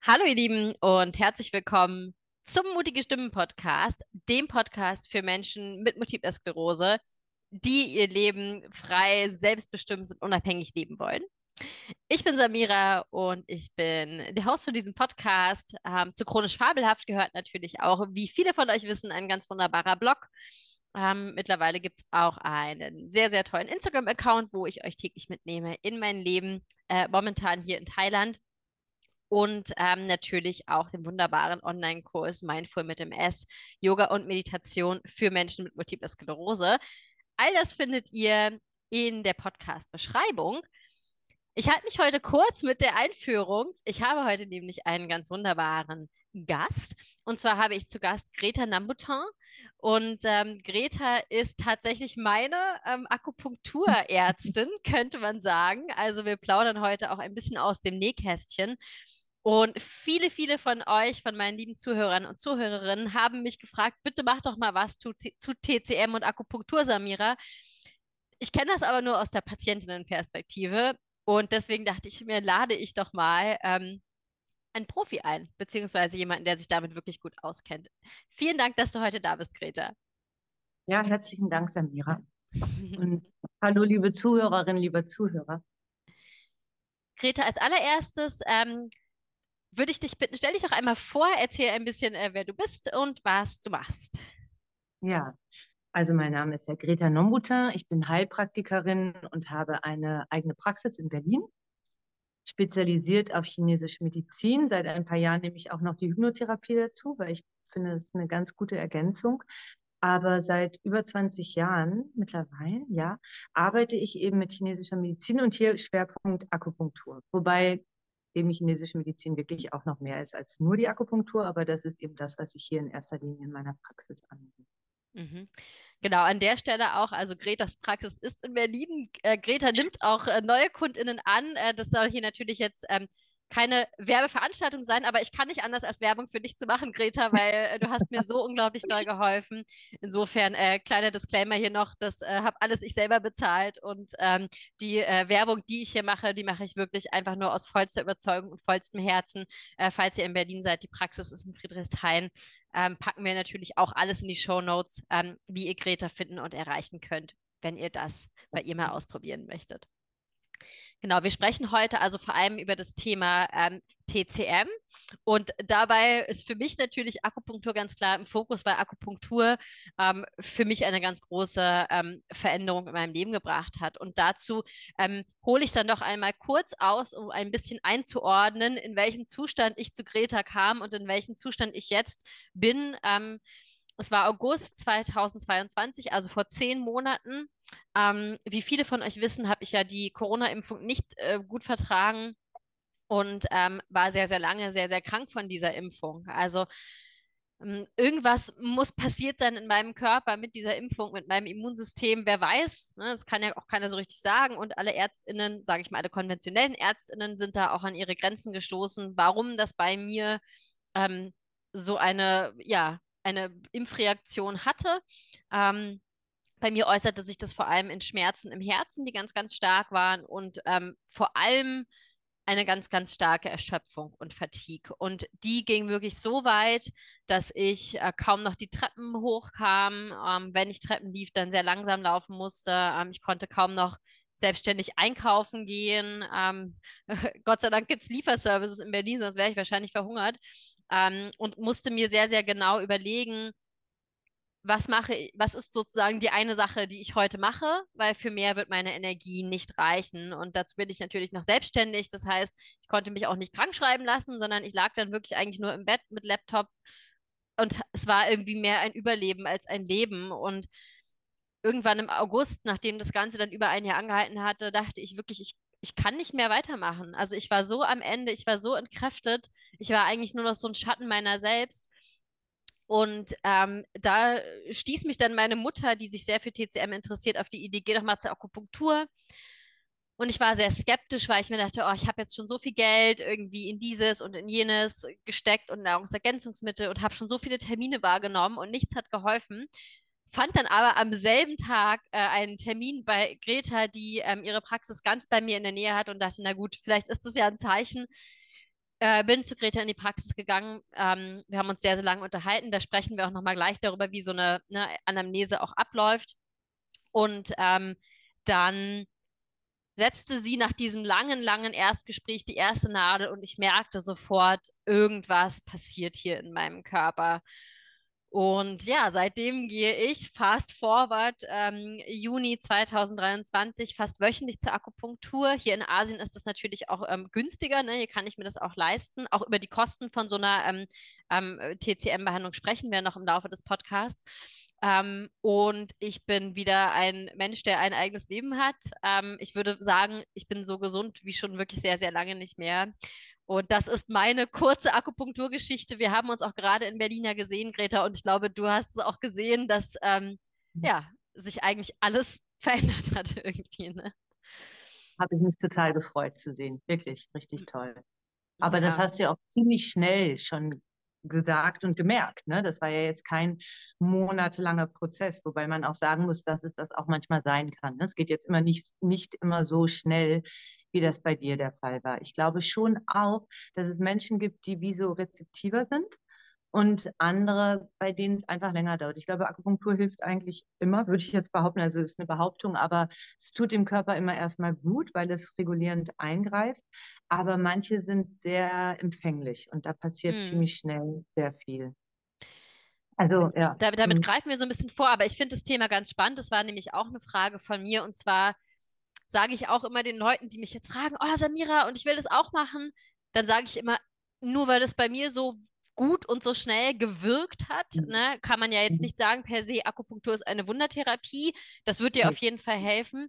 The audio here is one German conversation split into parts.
Hallo ihr Lieben und herzlich willkommen zum Mutige Stimmen Podcast, dem Podcast für Menschen mit Multipler Sklerose, die ihr Leben frei, selbstbestimmt und unabhängig leben wollen. Ich bin Samira und ich bin der Host von diesem Podcast. Zu Chronisch Fabelhaft gehört natürlich auch, wie viele von euch wissen, ein ganz wunderbarer Blog. Mittlerweile gibt es auch einen sehr, sehr tollen Instagram-Account, wo ich euch täglich mitnehme in mein Leben, momentan hier in Thailand. Und natürlich auch den wunderbaren Online-Kurs Mindful mit dem S, Yoga und Meditation für Menschen mit Multipler Sklerose. All das findet ihr in der Podcast-Beschreibung. Ich halte mich heute kurz mit der Einführung. Ich habe heute nämlich einen ganz wunderbaren Gast. Und zwar habe ich zu Gast Greta Nambutin. Und Greta ist tatsächlich meine Akupunkturärztin, könnte man sagen. Also wir plaudern heute auch ein bisschen aus dem Nähkästchen. Und viele, viele von euch, von meinen lieben Zuhörern und Zuhörerinnen, haben mich gefragt, bitte mach doch mal was zu TCM und Akupunktur, Samira. Ich kenne das aber nur aus der Patientinnenperspektive. Und deswegen dachte ich mir, lade ich doch mal einen Profi ein, beziehungsweise jemanden, der sich damit wirklich gut auskennt. Vielen Dank, dass du heute da bist, Greta. Ja, herzlichen Dank, Samira. Und hallo, liebe Zuhörerinnen, lieber Zuhörer. Greta, als allererstes würde ich dich bitten, stell dich doch einmal vor, erzähl ein bisschen, wer du bist und was du machst. Ja, also mein Name ist ja Greta Nombutin. Ich bin Heilpraktikerin und habe eine eigene Praxis in Berlin, spezialisiert auf chinesische Medizin. Seit ein paar Jahren nehme ich auch noch die Hypnotherapie dazu, weil ich finde, es ist eine ganz gute Ergänzung. Aber seit über 20 Jahren mittlerweile, ja, arbeite ich eben mit chinesischer Medizin und hier Schwerpunkt Akupunktur. Wobei eben chinesische Medizin wirklich auch noch mehr ist als nur die Akupunktur, aber das ist eben das, was ich hier in erster Linie in meiner Praxis anwende. Mhm. Genau, an der Stelle auch, also Gretas Praxis ist in Berlin. Greta nimmt auch neue KundInnen an. Das soll hier natürlich jetzt keine Werbeveranstaltung sein, aber ich kann nicht anders als Werbung für dich zu machen, Greta, weil du hast mir so unglaublich doll geholfen. Insofern, kleiner Disclaimer hier noch, das habe alles ich selber bezahlt und die Werbung, die ich hier mache, die mache ich wirklich einfach nur aus vollster Überzeugung und vollstem Herzen. Falls ihr in Berlin seid, die Praxis ist in Friedrichshain, packen wir natürlich auch alles in die Shownotes, wie ihr Greta finden und erreichen könnt, wenn ihr das bei ihr mal ausprobieren möchtet. Genau, wir sprechen heute also vor allem über das Thema TCM. Und dabei ist für mich natürlich Akupunktur ganz klar im Fokus, weil Akupunktur für mich eine ganz große Veränderung in meinem Leben gebracht hat. Und dazu hole ich dann doch einmal kurz aus, um ein bisschen einzuordnen, in welchem Zustand ich zu Greta kam und in welchem Zustand ich jetzt bin. Es war August 2022, also vor 10 Monaten. Wie viele von euch wissen, habe ich ja die Corona-Impfung nicht gut vertragen und war sehr, sehr lange sehr, sehr krank von dieser Impfung. Also irgendwas muss passiert sein in meinem Körper mit dieser Impfung, mit meinem Immunsystem. Wer weiß, ne, das kann ja auch keiner so richtig sagen. Und alle Ärztinnen, sage ich mal, alle konventionellen Ärztinnen sind da auch an ihre Grenzen gestoßen, warum das bei mir ähm, so eine Impfreaktion hatte. Ähm, Bei mir äußerte sich das vor allem in Schmerzen im Herzen, die ganz, ganz stark waren und vor allem eine ganz, ganz starke Erschöpfung und Fatigue. Und die ging wirklich so weit, dass ich kaum noch die Treppen hochkam. Wenn ich Treppen lief, dann sehr langsam laufen musste. Ich konnte kaum noch selbstständig einkaufen gehen. Gott sei Dank gibt's Lieferservices in Berlin, sonst wäre ich wahrscheinlich verhungert. Und musste mir sehr, sehr genau überlegen, was ist sozusagen die eine Sache, die ich heute mache, weil für mehr wird meine Energie nicht reichen. Und dazu bin ich natürlich noch selbstständig. Das heißt, ich konnte mich auch nicht krank schreiben lassen, sondern ich lag dann wirklich eigentlich nur im Bett mit Laptop und es war irgendwie mehr ein Überleben als ein Leben. Und irgendwann im August, nachdem das Ganze dann über ein Jahr angehalten hatte, dachte ich wirklich, ich kann nicht mehr weitermachen. Also ich war so am Ende, ich war so entkräftet, ich war eigentlich nur noch so ein Schatten meiner selbst. Und da stieß mich dann meine Mutter, die sich sehr für TCM interessiert, auf die Idee, geh doch mal zur Akupunktur. Und ich war sehr skeptisch, weil ich mir dachte, oh, ich habe jetzt schon so viel Geld irgendwie in dieses und in jenes gesteckt und Nahrungsergänzungsmittel und habe schon so viele Termine wahrgenommen und nichts hat geholfen. Fand dann aber am selben Tag einen Termin bei Greta, die ihre Praxis ganz bei mir in der Nähe hat und dachte, na gut, vielleicht ist das ja ein Zeichen. bin zu Greta in die Praxis gegangen. Wir haben uns sehr, sehr lange unterhalten. Da sprechen wir auch nochmal gleich darüber, wie so eine, ne, Anamnese auch abläuft. Und dann setzte sie nach diesem langen, langen Erstgespräch die erste Nadel und ich merkte sofort, irgendwas passiert hier in meinem Körper. Und ja, seitdem gehe ich fast forward, Juni 2023, fast wöchentlich zur Akupunktur. Hier in Asien ist das natürlich auch günstiger, ne? Hier kann ich mir das auch leisten. Auch über die Kosten von so einer TCM-Behandlung sprechen wir noch im Laufe des Podcasts. Und ich bin wieder ein Mensch, der ein eigenes Leben hat. Ich würde sagen, ich bin so gesund wie schon wirklich sehr, sehr lange nicht mehr. Und das ist meine kurze Akupunkturgeschichte. Wir haben uns auch gerade in Berlin ja gesehen, Greta, und ich glaube, du hast es auch gesehen, dass ja, sich eigentlich alles verändert hat irgendwie, ne? Habe ich mich total gefreut zu sehen. Wirklich, richtig toll. Aber das Ja. hast du ja auch ziemlich schnell schon gesagt und gemerkt, ne? Das war ja jetzt kein monatelanger Prozess, wobei man auch sagen muss, dass es das auch manchmal sein kann. Ne? Es geht jetzt immer nicht immer so schnell, wie das bei dir der Fall war. Ich glaube schon auch, dass es Menschen gibt, die wie so rezeptiver sind und andere, bei denen es einfach länger dauert. Ich glaube, Akupunktur hilft eigentlich immer, würde ich jetzt behaupten, also ist eine Behauptung, aber es tut dem Körper immer erstmal gut, weil es regulierend eingreift. Aber manche sind sehr empfänglich und da passiert Mhm. ziemlich schnell sehr viel. Also ja, Damit greifen wir so ein bisschen vor, aber ich finde das Thema ganz spannend. Das war nämlich auch eine Frage von mir. Und zwar sage ich auch immer den Leuten, die mich jetzt fragen, oh Samira, und ich will das auch machen, dann sage ich immer, nur weil das bei mir so gut und so schnell gewirkt hat, ne, kann man ja jetzt nicht sagen, per se, Akupunktur ist eine Wundertherapie. Das wird dir auf nee. jeden Fall helfen.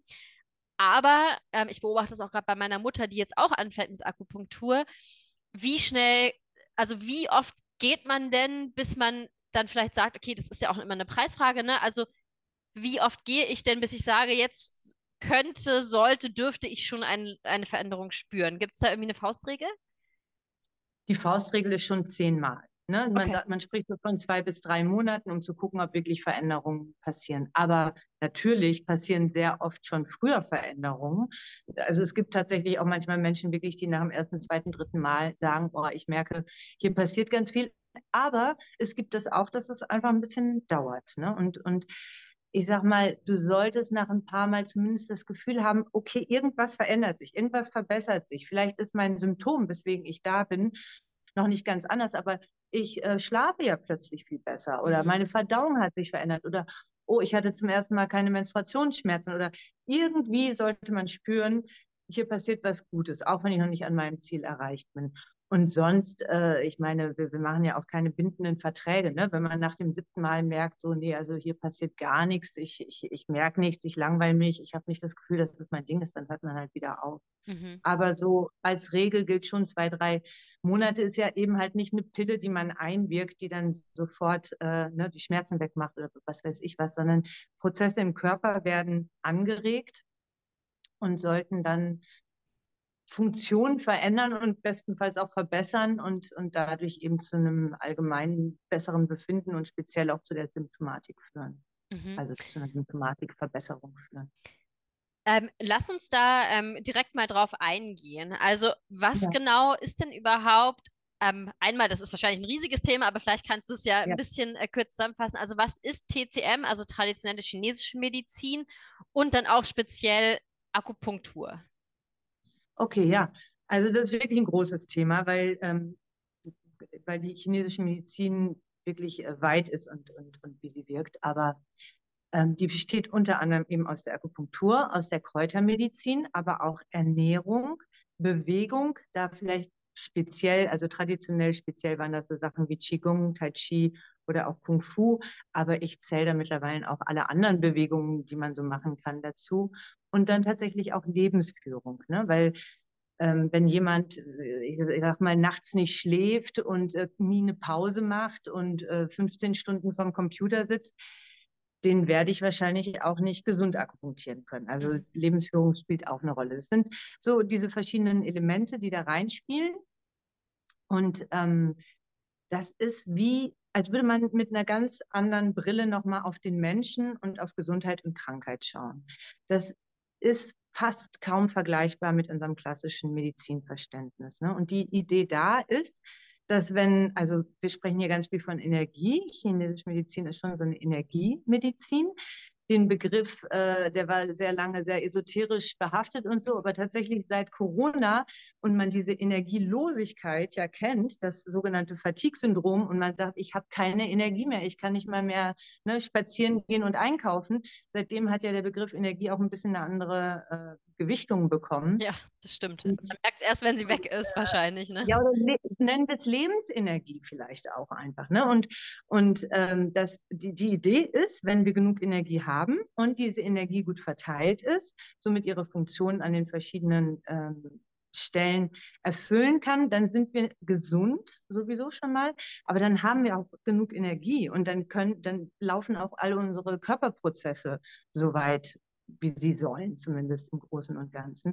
Aber ich beobachte es auch gerade bei meiner Mutter, die jetzt auch anfängt mit Akupunktur. Wie schnell, also wie oft geht man denn, bis man dann vielleicht sagt, okay, das ist ja auch immer eine Preisfrage, ne? Also wie oft gehe ich denn, bis ich sage, jetzt könnte, sollte, dürfte ich schon eine Veränderung spüren? Gibt es da irgendwie eine Faustregel? Die Faustregel ist schon 10-mal. Ne? Okay. Man spricht so von 2 bis 3 Monaten, um zu gucken, ob wirklich Veränderungen passieren. Aber natürlich passieren sehr oft schon früher Veränderungen. Also es gibt tatsächlich auch manchmal Menschen wirklich, die nach dem ersten, zweiten, dritten Mal sagen, oh, ich merke, hier passiert ganz viel. Aber es gibt es auch, dass es einfach ein bisschen dauert. Ne? Und ich sag mal, du solltest nach ein paar Mal zumindest das Gefühl haben, okay, irgendwas verändert sich, irgendwas verbessert sich. Vielleicht ist mein Symptom, weswegen ich da bin, noch nicht ganz anders, aber ich schlafe ja plötzlich viel besser oder Mhm. meine Verdauung hat sich verändert oder oh, ich hatte zum ersten Mal keine Menstruationsschmerzen oder irgendwie sollte man spüren, hier passiert was Gutes, auch wenn ich noch nicht an meinem Ziel erreicht bin. Und sonst, ich meine, wir machen ja auch keine bindenden Verträge, ne? Wenn man nach dem 7. Mal merkt, so, nee, also hier passiert gar nichts, ich merke nichts, ich langweile mich, ich habe nicht das Gefühl, dass das mein Ding ist, dann hört man halt wieder auf. Mhm. Aber so als Regel gilt schon 2, 3 Monate ist ja eben halt nicht eine Pille, die man einwirkt, die dann sofort ne, die Schmerzen wegmacht oder was weiß ich was, sondern Prozesse im Körper werden angeregt und sollten dann Funktionen verändern und bestenfalls auch verbessern und dadurch eben zu einem allgemeinen besseren Befinden und speziell auch zu der Symptomatik führen. Mhm. Also zu einer Symptomatikverbesserung führen. Lass uns da direkt mal drauf eingehen. Also, was Ja, genau ist denn überhaupt, einmal, das ist wahrscheinlich ein riesiges Thema, aber vielleicht kannst du es ja ein ja. bisschen kurz zusammenfassen. Also, was ist TCM, also traditionelle chinesische Medizin, und dann auch speziell Akupunktur? Okay, ja. Also das ist wirklich ein großes Thema, weil die chinesische Medizin wirklich weit ist und wie sie wirkt. Aber die besteht unter anderem eben aus der Akupunktur, aus der Kräutermedizin, aber auch Ernährung, Bewegung, da vielleicht speziell, also traditionell speziell waren das so Sachen wie Qigong, Tai Chi oder auch Kung Fu, aber ich zähle da mittlerweile auch alle anderen Bewegungen, die man so machen kann dazu. Und dann tatsächlich auch Lebensführung, ne? Weil wenn jemand, ich sag mal, nachts nicht schläft und nie eine Pause macht und 15 Stunden vorm Computer sitzt, den werde ich wahrscheinlich auch nicht gesund akupunktieren können. Also Mhm. Lebensführung spielt auch eine Rolle. Das sind so diese verschiedenen Elemente, die da reinspielen. Und das ist wie, als würde man mit einer ganz anderen Brille nochmal auf den Menschen und auf Gesundheit und Krankheit schauen. Das ist fast kaum vergleichbar mit unserem klassischen Medizinverständnis. Ne? Und die Idee da ist, dass also wir sprechen hier ganz viel von Energie. Chinesische Medizin ist schon so eine Energiemedizin. Den Begriff, der war sehr lange sehr esoterisch behaftet und so, aber tatsächlich seit Corona und man diese Energielosigkeit ja kennt, das sogenannte Fatigue-Syndrom, und man sagt, ich habe keine Energie mehr, ich kann nicht mal mehr spazieren gehen und einkaufen. Seitdem hat ja der Begriff Energie auch ein bisschen eine andere Gewichtung bekommen. Ja, das stimmt. Man merkt es erst, wenn sie weg ist, wahrscheinlich, ne? Ja, oder nennen wir es Lebensenergie vielleicht auch einfach. Ne? Und die Idee ist, wenn wir genug Energie haben und diese Energie gut verteilt ist, somit ihre Funktion an den verschiedenen Stellen erfüllen kann, dann sind wir gesund sowieso schon mal, aber dann haben wir auch genug Energie und dann laufen auch alle unsere Körperprozesse so weit, wie sie sollen, zumindest im Großen und Ganzen.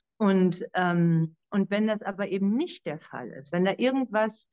Und wenn das aber eben nicht der Fall ist, wenn da irgendwas,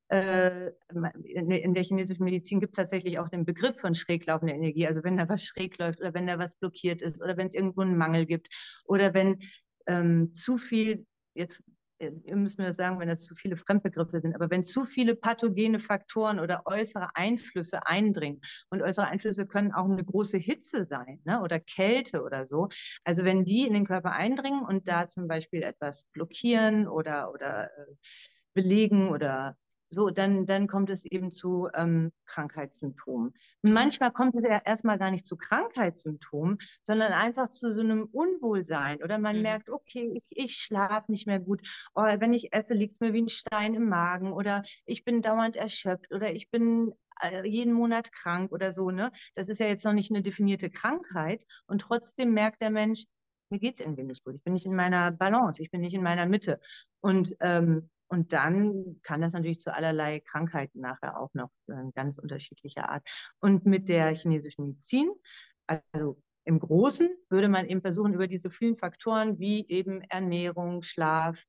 in der chinesischen Medizin gibt es tatsächlich auch den Begriff von schräg laufender Energie, also wenn da was schräg läuft oder wenn da was blockiert ist oder wenn es irgendwo einen Mangel gibt oder wenn zu viel, jetzt ihr müsst mir das sagen, wenn das zu viele Fremdbegriffe sind, aber wenn zu viele pathogene Faktoren oder äußere Einflüsse eindringen, und äußere Einflüsse können auch eine große Hitze sein, ne, oder Kälte oder so, also wenn die in den Körper eindringen und da zum Beispiel etwas blockieren oder belegen oder so, dann kommt es eben zu Krankheitssymptomen. Und manchmal kommt es ja erstmal gar nicht zu Krankheitssymptomen, sondern einfach zu so einem Unwohlsein. Oder man Mhm. merkt, okay, ich schlafe nicht mehr gut. Oder wenn ich esse, liegt es mir wie ein Stein im Magen. Oder ich bin dauernd erschöpft. Oder ich bin jeden Monat krank oder so. Ne? Das ist ja jetzt noch nicht eine definierte Krankheit. Und trotzdem merkt der Mensch, mir geht es irgendwie nicht gut. Ich bin nicht in meiner Balance. Ich bin nicht in meiner Mitte. Und dann kann das natürlich zu allerlei Krankheiten nachher auch noch ganz unterschiedlicher Art. Und mit der chinesischen Medizin, also im Großen, würde man eben versuchen, über diese vielen Faktoren wie eben Ernährung, Schlaf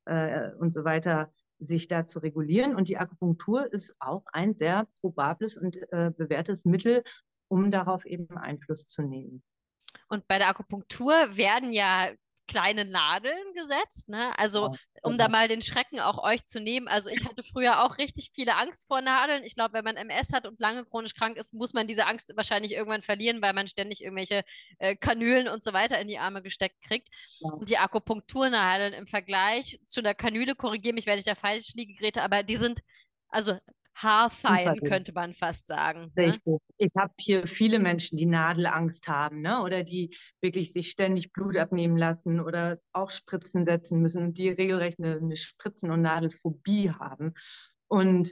und so weiter, sich da zu regulieren. Und die Akupunktur ist auch ein sehr probables und bewährtes Mittel, um darauf eben Einfluss zu nehmen. Und bei der Akupunktur werden ja kleine Nadeln gesetzt, ne? Also, Ja, um da genau. mal den Schrecken auch euch zu nehmen. Also, ich hatte früher auch richtig viele Angst vor Nadeln. Ich glaube, wenn man MS hat und lange chronisch krank ist, muss man diese Angst wahrscheinlich irgendwann verlieren, weil man ständig irgendwelche Kanülen und so weiter in die Arme gesteckt kriegt. Ja, Und die Akupunkturnadeln im Vergleich zu einer Kanüle, korrigiere mich, wenn ich da falsch liege, Grete, aber die sind also haarfein, unverrückt. könnte man fast sagen, ne? Richtig. Ich habe hier viele Menschen, die Nadelangst haben, ne? Oder die wirklich sich ständig Blut abnehmen lassen oder auch Spritzen setzen müssen und die regelrecht eine Spritzen- und Nadelphobie haben. Und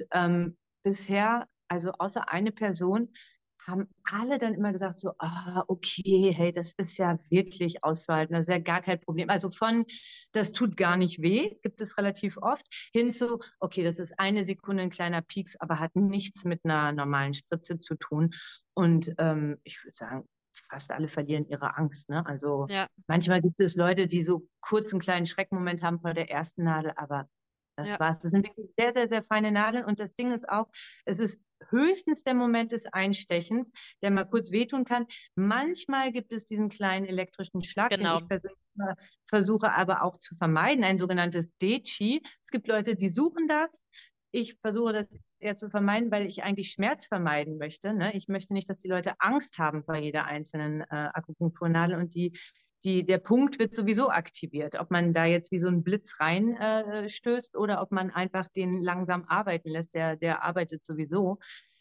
bisher, also außer eine Person, haben alle dann immer gesagt so, okay, hey, das ist ja wirklich auszuhalten, das ist ja gar kein Problem. Also von, das tut gar nicht weh, gibt es relativ oft, hin zu, okay, das ist eine Sekunde ein kleiner Pieks, aber hat nichts mit einer normalen Spritze zu tun. Und ich würde sagen, fast alle verlieren ihre Angst. Ne? Also Ja, manchmal gibt es Leute, die so kurz einen kleinen Schreckmoment haben vor der ersten Nadel, aber das ja, war's. Das sind wirklich sehr, sehr, sehr feine Nadeln. Und das Ding ist auch, es ist höchstens der Moment des Einstechens, der mal kurz wehtun kann. Manchmal gibt es diesen kleinen elektrischen Schlag, den ich genau. persönlich versuche aber auch zu vermeiden, ein sogenanntes Dechi. Es gibt Leute, die suchen das. Ich versuche das eher zu vermeiden, weil ich eigentlich Schmerz vermeiden möchte. Ne? Ich möchte nicht, dass die Leute Angst haben vor jeder einzelnen Akupunkturnadel und der Punkt wird sowieso aktiviert. Ob man da jetzt wie so ein Blitz rein stößt oder ob man einfach den langsam arbeiten lässt, der arbeitet sowieso.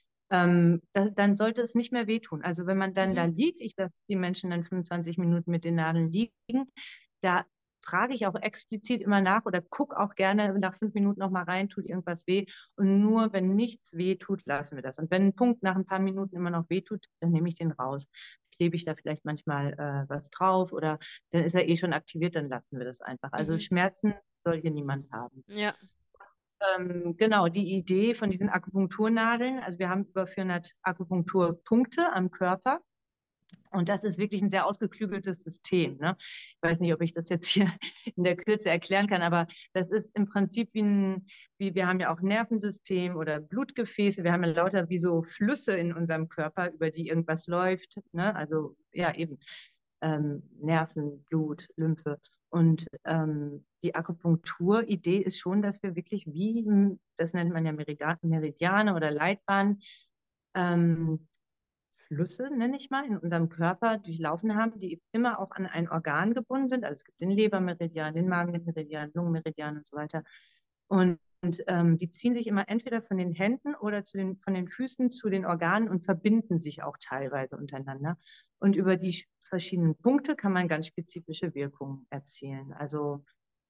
Dann sollte es nicht mehr wehtun. Also wenn man dann da Mhm. liegt, ich lasse die Menschen dann 25 Minuten mit den Nadeln liegen, da frage ich auch explizit immer nach oder gucke auch gerne nach 5 Minuten noch mal rein, tut irgendwas weh. Und nur wenn nichts weh tut, lassen wir das. Und wenn ein Punkt nach ein paar Minuten immer noch weh tut, dann nehme ich den raus. Klebe ich da vielleicht manchmal was drauf oder dann ist er eh schon aktiviert, dann lassen wir das einfach. Also Mhm. Schmerzen soll hier niemand haben. Ja. Genau, die Idee von diesen Akupunkturnadeln, also wir haben über 400 Akupunkturpunkte am Körper. Und das ist wirklich ein sehr ausgeklügeltes System. Ne? Ich weiß nicht, ob ich das jetzt hier in der Kürze erklären kann, aber das ist im Prinzip wie wir haben ja auch Nervensystem oder Blutgefäße. Wir haben ja lauter wie so Flüsse in unserem Körper, über die irgendwas läuft. Ne? Also ja, eben. Nerven, Blut, Lymphe. Und die Akupunktur-Idee ist schon, dass wir wirklich wie, das nennt man ja Meridiane oder Leitbahnen, ähm, Flüsse, nenne ich mal, in unserem Körper durchlaufen haben, die immer auch an ein Organ gebunden sind. Also es gibt den Lebermeridian, den Magenmeridian, Lungenmeridian und so weiter. Und die ziehen sich immer entweder von den Händen oder von den Füßen zu den Organen und verbinden sich auch teilweise untereinander. Und über die verschiedenen Punkte kann man ganz spezifische Wirkungen erzielen. Also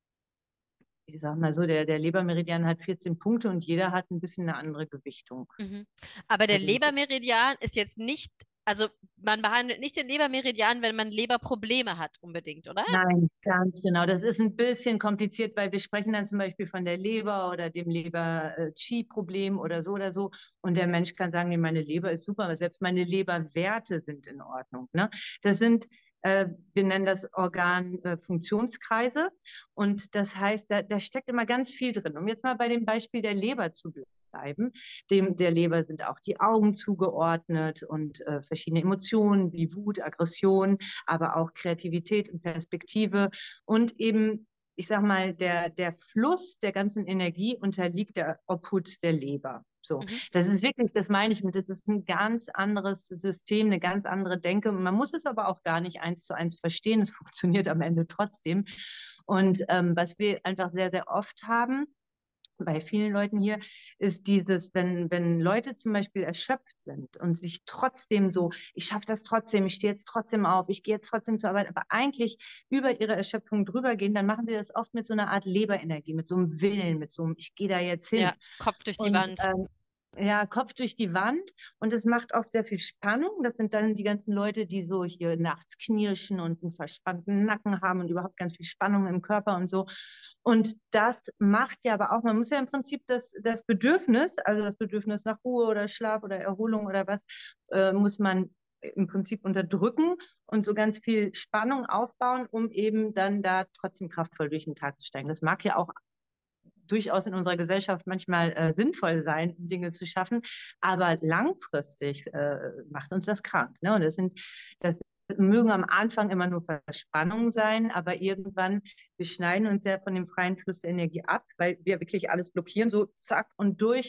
ich sage mal so, der Lebermeridian hat 14 Punkte und jeder hat ein bisschen eine andere Gewichtung. Mhm. Aber der Also Lebermeridian ist jetzt nicht, also man behandelt nicht den Lebermeridian, wenn man Leberprobleme hat, unbedingt, oder? nein, ganz genau. Das ist ein bisschen kompliziert, weil wir sprechen dann zum Beispiel von der Leber oder dem Leber-Qi-Problem oder so oder so. Und der Mensch kann sagen, nee, meine Leber ist super, aber selbst meine Leberwerte sind in Ordnung. Ne? Das sind, wir nennen das Organ Funktionskreise. Und das heißt, da steckt immer ganz viel drin. Um jetzt mal bei dem Beispiel der Leber zu bleiben. Dem der Leber sind auch die Augen zugeordnet und verschiedene Emotionen wie Wut, Aggression, aber auch Kreativität und Perspektive und eben, ich sag mal, der Fluss der ganzen Energie unterliegt der Obhut der Leber. So, Mhm. das ist wirklich, das meine ich mit, das ist ein ganz anderes System, eine ganz andere Denke. Man muss es aber auch gar nicht eins zu eins verstehen. Es funktioniert am Ende trotzdem. Und was wir einfach sehr, sehr oft haben, bei vielen Leuten hier ist dieses, wenn Leute zum Beispiel erschöpft sind und sich trotzdem so, ich schaffe das trotzdem, ich stehe jetzt trotzdem auf, ich gehe jetzt trotzdem zur Arbeit, aber eigentlich über ihre Erschöpfung drüber gehen, dann machen sie das oft mit so einer Art Leberenergie, mit so einem Willen, mit so einem, ich gehe da jetzt Ja, hin. Kopf durch die Und Wand. ja, Kopf durch die Wand und es macht oft sehr viel Spannung. Das sind dann die ganzen Leute, die so hier nachts knirschen und einen verspannten Nacken haben und überhaupt ganz viel Spannung im Körper und so. Und das macht ja aber auch, man muss ja im Prinzip das Bedürfnis, also das Bedürfnis nach Ruhe oder Schlaf oder Erholung oder was, muss man im Prinzip unterdrücken und so ganz viel Spannung aufbauen, um eben dann da trotzdem kraftvoll durch den Tag zu steigen. Das mag ja auch durchaus in unserer Gesellschaft manchmal sinnvoll sein, Dinge zu schaffen, aber langfristig macht uns das krank. Ne? Und das mögen am Anfang immer nur Verspannungen sein, aber irgendwann, wir schneiden uns ja von dem freien Fluss der Energie ab, weil wir wirklich alles blockieren, so zack und durch.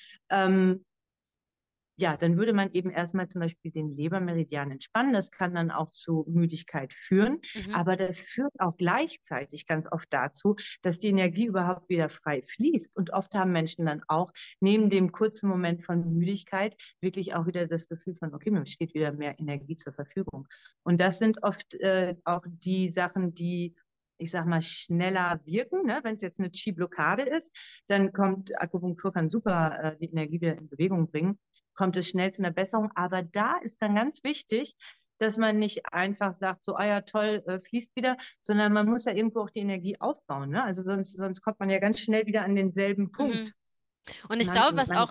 Ähm, ja, dann würde man eben erstmal zum Beispiel den Lebermeridian entspannen. Das kann dann auch zu Müdigkeit führen. Mhm. Aber das führt auch gleichzeitig ganz oft dazu, dass die Energie überhaupt wieder frei fließt. Und oft haben Menschen dann auch neben dem kurzen Moment von Müdigkeit wirklich auch wieder das Gefühl von, okay, mir steht wieder mehr Energie zur Verfügung. Und das sind oft auch die Sachen, die ich sag mal, schneller wirken. Ne? Wenn es jetzt eine Chi-Blockade ist, dann kommt Akupunktur kann super die Energie wieder in Bewegung bringen, kommt es schnell zu einer Besserung. Aber da ist dann ganz wichtig, dass man nicht einfach sagt, so, ah ja, toll, fließt wieder, sondern man muss ja irgendwo auch die Energie aufbauen. Ne? Also sonst kommt man ja ganz schnell wieder an denselben Mhm. Punkt. Und ich Man, glaube, man,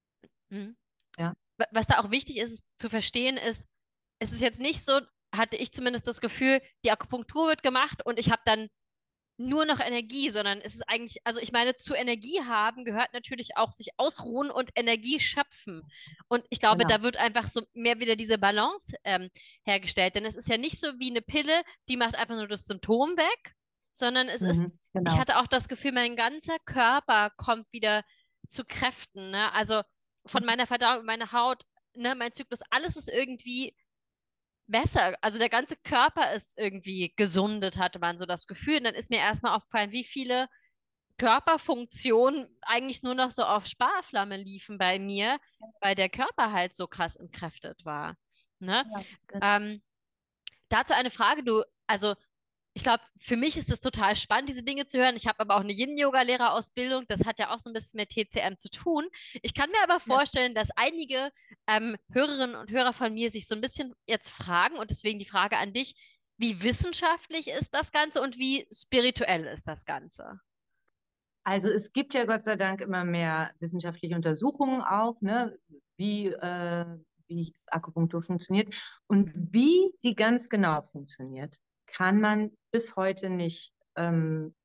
mhm. ja. Was da auch wichtig ist zu verstehen, ist, es ist jetzt nicht so, hatte ich zumindest das Gefühl, die Akupunktur wird gemacht und ich habe dann nur noch Energie, sondern es ist eigentlich, also ich meine, zu Energie haben gehört natürlich auch sich ausruhen und Energie schöpfen. Und ich glaube, Genau. da wird einfach so mehr wieder diese Balance hergestellt. Denn es ist ja nicht so wie eine Pille, die macht einfach nur das Symptom weg, sondern es ist, Mhm, ich genau. hatte auch das Gefühl, mein ganzer Körper kommt wieder zu Kräften, ne? Also von meiner Verdauung, meine Haut, ne, mein Zyklus, alles ist irgendwie besser. Also der ganze Körper ist irgendwie gesundet, hatte man so das Gefühl. Und dann ist mir erstmal aufgefallen, wie viele Körperfunktionen eigentlich nur noch so auf Sparflamme liefen bei mir, weil der Körper halt so krass entkräftet war. Ne? Ja, genau. Ähm, dazu eine Frage, du, also ich glaube, für mich ist es total spannend, diese Dinge zu hören. Ich habe aber auch eine Yin-Yoga-Lehrerausbildung. Das hat ja auch so ein bisschen mit TCM zu tun. Ich kann mir aber Ja. vorstellen, dass einige Hörerinnen und Hörer von mir sich so ein bisschen jetzt fragen und deswegen die Frage an dich, wie wissenschaftlich ist das Ganze und wie spirituell ist das Ganze? Also es gibt ja Gott sei Dank immer mehr wissenschaftliche Untersuchungen auch, ne, wie Akupunktur funktioniert. Und wie sie ganz genau funktioniert, kann man bis heute nicht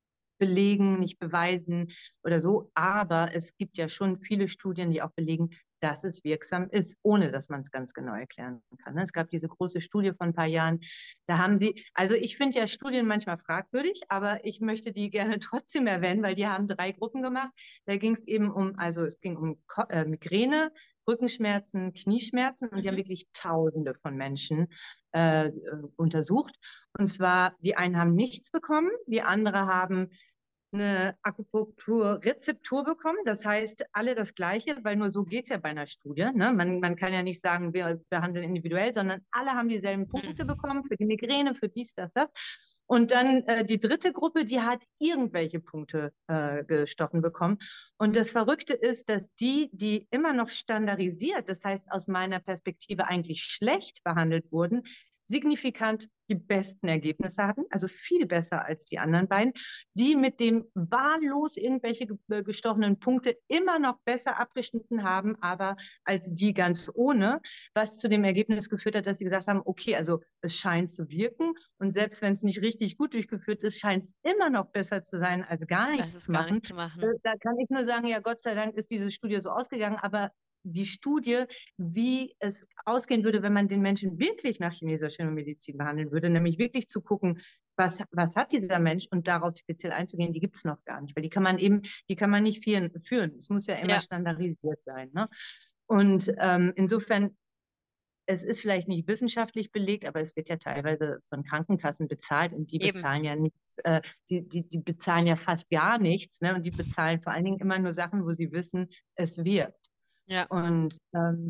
belegen, nicht beweisen oder so. Aber es gibt ja schon viele Studien, die auch belegen, dass es wirksam ist, ohne dass man es ganz genau erklären kann. Ne? Es gab diese große Studie von ein paar Jahren, da haben sie, also ich finde ja Studien manchmal fragwürdig, aber ich möchte die gerne trotzdem erwähnen, weil die haben 3 Gruppen gemacht. Da ging es eben also es ging um Migräne, Rückenschmerzen, Knieschmerzen und die haben Mhm. wirklich Tausende von Menschen untersucht. Und zwar, die einen haben nichts bekommen, die anderen haben eine Akupunkturrezeptur bekommen. Das heißt, alle das Gleiche, weil nur so geht es ja bei einer Studie. Ne? Man kann ja nicht sagen, wir behandeln individuell, sondern alle haben dieselben Punkte Mhm. bekommen für die Migräne, für dies, das, das. Und dann die dritte Gruppe, die hat irgendwelche Punkte gestochen bekommen. Und das Verrückte ist, dass die immer noch standardisiert, das heißt aus meiner Perspektive eigentlich schlecht behandelt wurden, signifikant die besten Ergebnisse hatten, also viel besser als die anderen beiden, die mit dem wahllos irgendwelche gestochenen Punkte immer noch besser abgeschnitten haben, aber als die ganz ohne, was zu dem Ergebnis geführt hat, dass sie gesagt haben, okay, also es scheint zu wirken und selbst wenn es nicht richtig gut durchgeführt ist, scheint es immer noch besser zu sein, als gar Das nichts ist zu gar machen. nicht zu machen. Da kann ich nur sagen, ja, Gott sei Dank ist diese Studie so ausgegangen, aber die Studie, wie es ausgehen würde, wenn man den Menschen wirklich nach chinesischer Medizin behandeln würde, nämlich wirklich zu gucken, was hat dieser Mensch und darauf speziell einzugehen, die gibt es noch gar nicht, weil die kann man nicht führen. Es muss ja immer Ja, standardisiert sein. Ne? Und insofern, es ist vielleicht nicht wissenschaftlich belegt, aber es wird ja teilweise von Krankenkassen bezahlt und die eben. bezahlen ja nichts, die bezahlen ja fast gar nichts, ne? Und die bezahlen vor allen Dingen immer nur Sachen, wo sie wissen, es wirkt. Ja. Und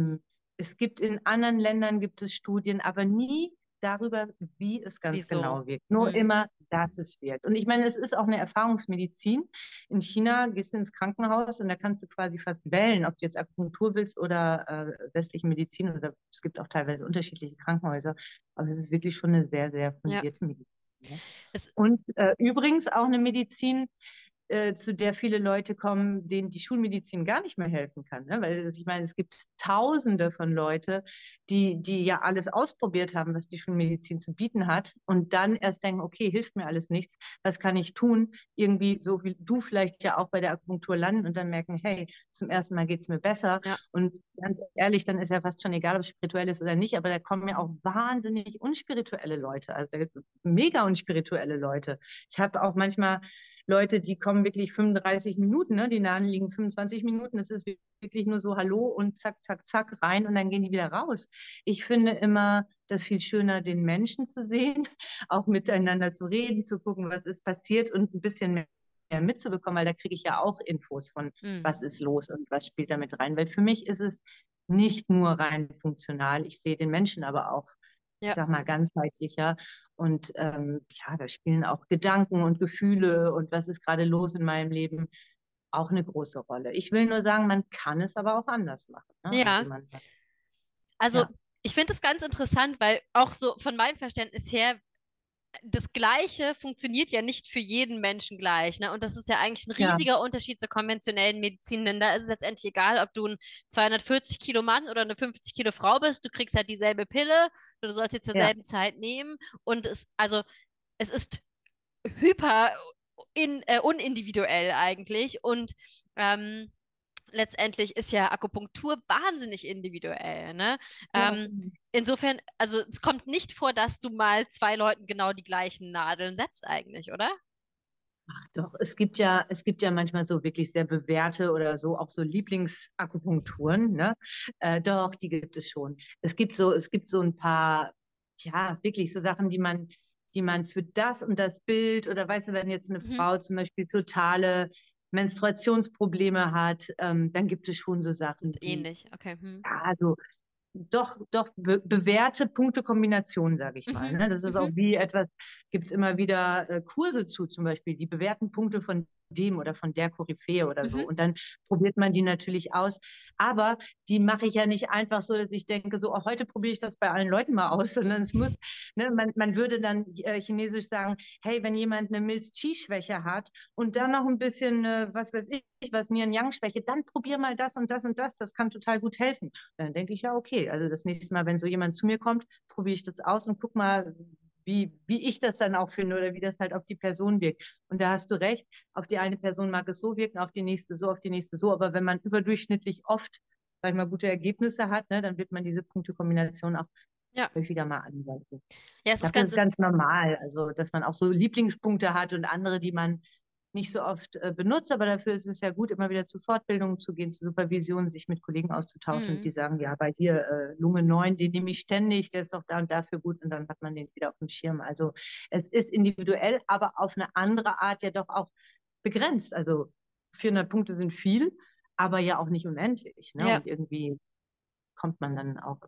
es gibt in anderen Ländern gibt es Studien, aber nie darüber, wie es ganz Wieso? genau wirkt. Nur Mhm. immer, dass es wirkt. Und ich meine, es ist auch eine Erfahrungsmedizin. In China gehst du ins Krankenhaus und da kannst du quasi fast wählen, ob du jetzt Akupunktur willst oder westliche Medizin. Oder es gibt auch teilweise unterschiedliche Krankenhäuser. Aber es ist wirklich schon eine sehr, sehr Ja. fundierte Medizin. Ne? Es, Und übrigens auch eine Medizin, zu der viele Leute kommen, denen die Schulmedizin gar nicht mehr helfen kann. Ne? Weil ich meine, es gibt Tausende von Leuten, die ja alles ausprobiert haben, was die Schulmedizin zu bieten hat und dann erst denken, okay, hilft mir alles nichts, was kann ich tun? Irgendwie so wie du vielleicht ja auch bei der Akupunktur landen und dann merken, hey, zum ersten Mal geht es mir besser. ja. Und ganz ehrlich, dann ist ja fast schon egal, ob es spirituell ist oder nicht, aber da kommen ja auch wahnsinnig unspirituelle Leute, also da gibt es mega unspirituelle Leute. Ich habe auch manchmal Leute, die kommen wirklich 35 Minuten, ne? Die Nadeln liegen 25 Minuten. Es ist wirklich nur so Hallo und zack, zack, zack rein und dann gehen die wieder raus. Ich finde immer das viel schöner, den Menschen zu sehen, auch miteinander zu reden, zu gucken, was ist passiert und ein bisschen mehr mitzubekommen, weil da kriege ich ja auch Infos von, Mhm. was ist los und was spielt damit rein. Weil für mich ist es nicht nur rein funktional, ich sehe den Menschen aber auch, ich Ja. sag mal, ganzheitlicher. Und ja, da spielen auch Gedanken und Gefühle und was ist gerade los in meinem Leben auch eine große Rolle. Ich will nur sagen, man kann es aber auch anders machen. Ne? Also Ja. Also ja, ich finde es ganz interessant, weil auch so von meinem Verständnis her, das Gleiche funktioniert ja nicht für jeden Menschen gleich, ne? Und das ist ja eigentlich ein ja, riesiger Unterschied zur konventionellen Medizin, denn da ist es letztendlich egal, ob du ein 240 Kilo Mann oder eine 50 Kilo Frau bist, du kriegst halt dieselbe Pille, du sollst sie zur ja, selben Zeit nehmen und es ist hyper unindividuell eigentlich und ähm, letztendlich ist ja Akupunktur wahnsinnig individuell, ne? ja. Insofern, also es kommt nicht vor, dass du mal zwei Leuten genau die gleichen Nadeln setzt eigentlich, oder? Doch, es gibt ja manchmal so wirklich sehr bewährte oder so auch so Lieblingsakupunkturen, ne? Doch, die gibt es schon. Es gibt so ein paar, ja, wirklich so Sachen, die man für das und das Bild oder weißt du, wenn jetzt eine Mhm. Frau zum Beispiel totale Menstruationsprobleme hat, dann gibt es schon so Sachen, Und die, ähnlich, okay. Hm. ja, so doch bewährte Punktekombinationen, sage ich mal. Mhm. Ne? Das ist auch Mhm. wie etwas, gibt es immer wieder Kurse zu, zum Beispiel die bewährten Punkte von dem oder von der Koryphäe oder so. Mhm. Und dann probiert man die natürlich aus. Aber die mache ich ja nicht einfach so, dass ich denke, so, oh, heute probiere ich das bei allen Leuten mal aus, sondern es muss, ne, man würde dann chinesisch sagen, hey, wenn jemand eine Milz-Qi-Schwäche hat und dann noch ein bisschen, was weiß ich, was Yin-Yang-Schwäche, dann probier mal das und das und das, das kann total gut helfen. Dann denke ich, ja, okay, also das nächste Mal, wenn so jemand zu mir kommt, probiere ich das aus und guck mal, wie ich das dann auch finde oder wie das halt auf die Person wirkt. Und da hast du recht, auf die eine Person mag es so wirken, auf die nächste so, auf die nächste so. Aber wenn man überdurchschnittlich oft sag ich mal, gute Ergebnisse hat, ne, dann wird man diese Punktekombination auch Ja. häufiger mal anwenden. Ja, Ich es ist glaube, das ganz, ist ganz normal, also dass man auch so Lieblingspunkte hat und andere, die man nicht so oft benutzt, aber dafür ist es ja gut, immer wieder zu Fortbildungen zu gehen, zu Supervisionen, sich mit Kollegen auszutauschen, mm, die sagen, ja, bei dir Lunge 9, den nehme ich ständig, der ist doch da und dafür gut und dann hat man den wieder auf dem Schirm. Also es ist individuell, aber auf eine andere Art ja doch auch begrenzt. Also 400 Punkte sind viel, aber ja auch nicht unendlich. Ne? ja. Und irgendwie kommt man dann auch.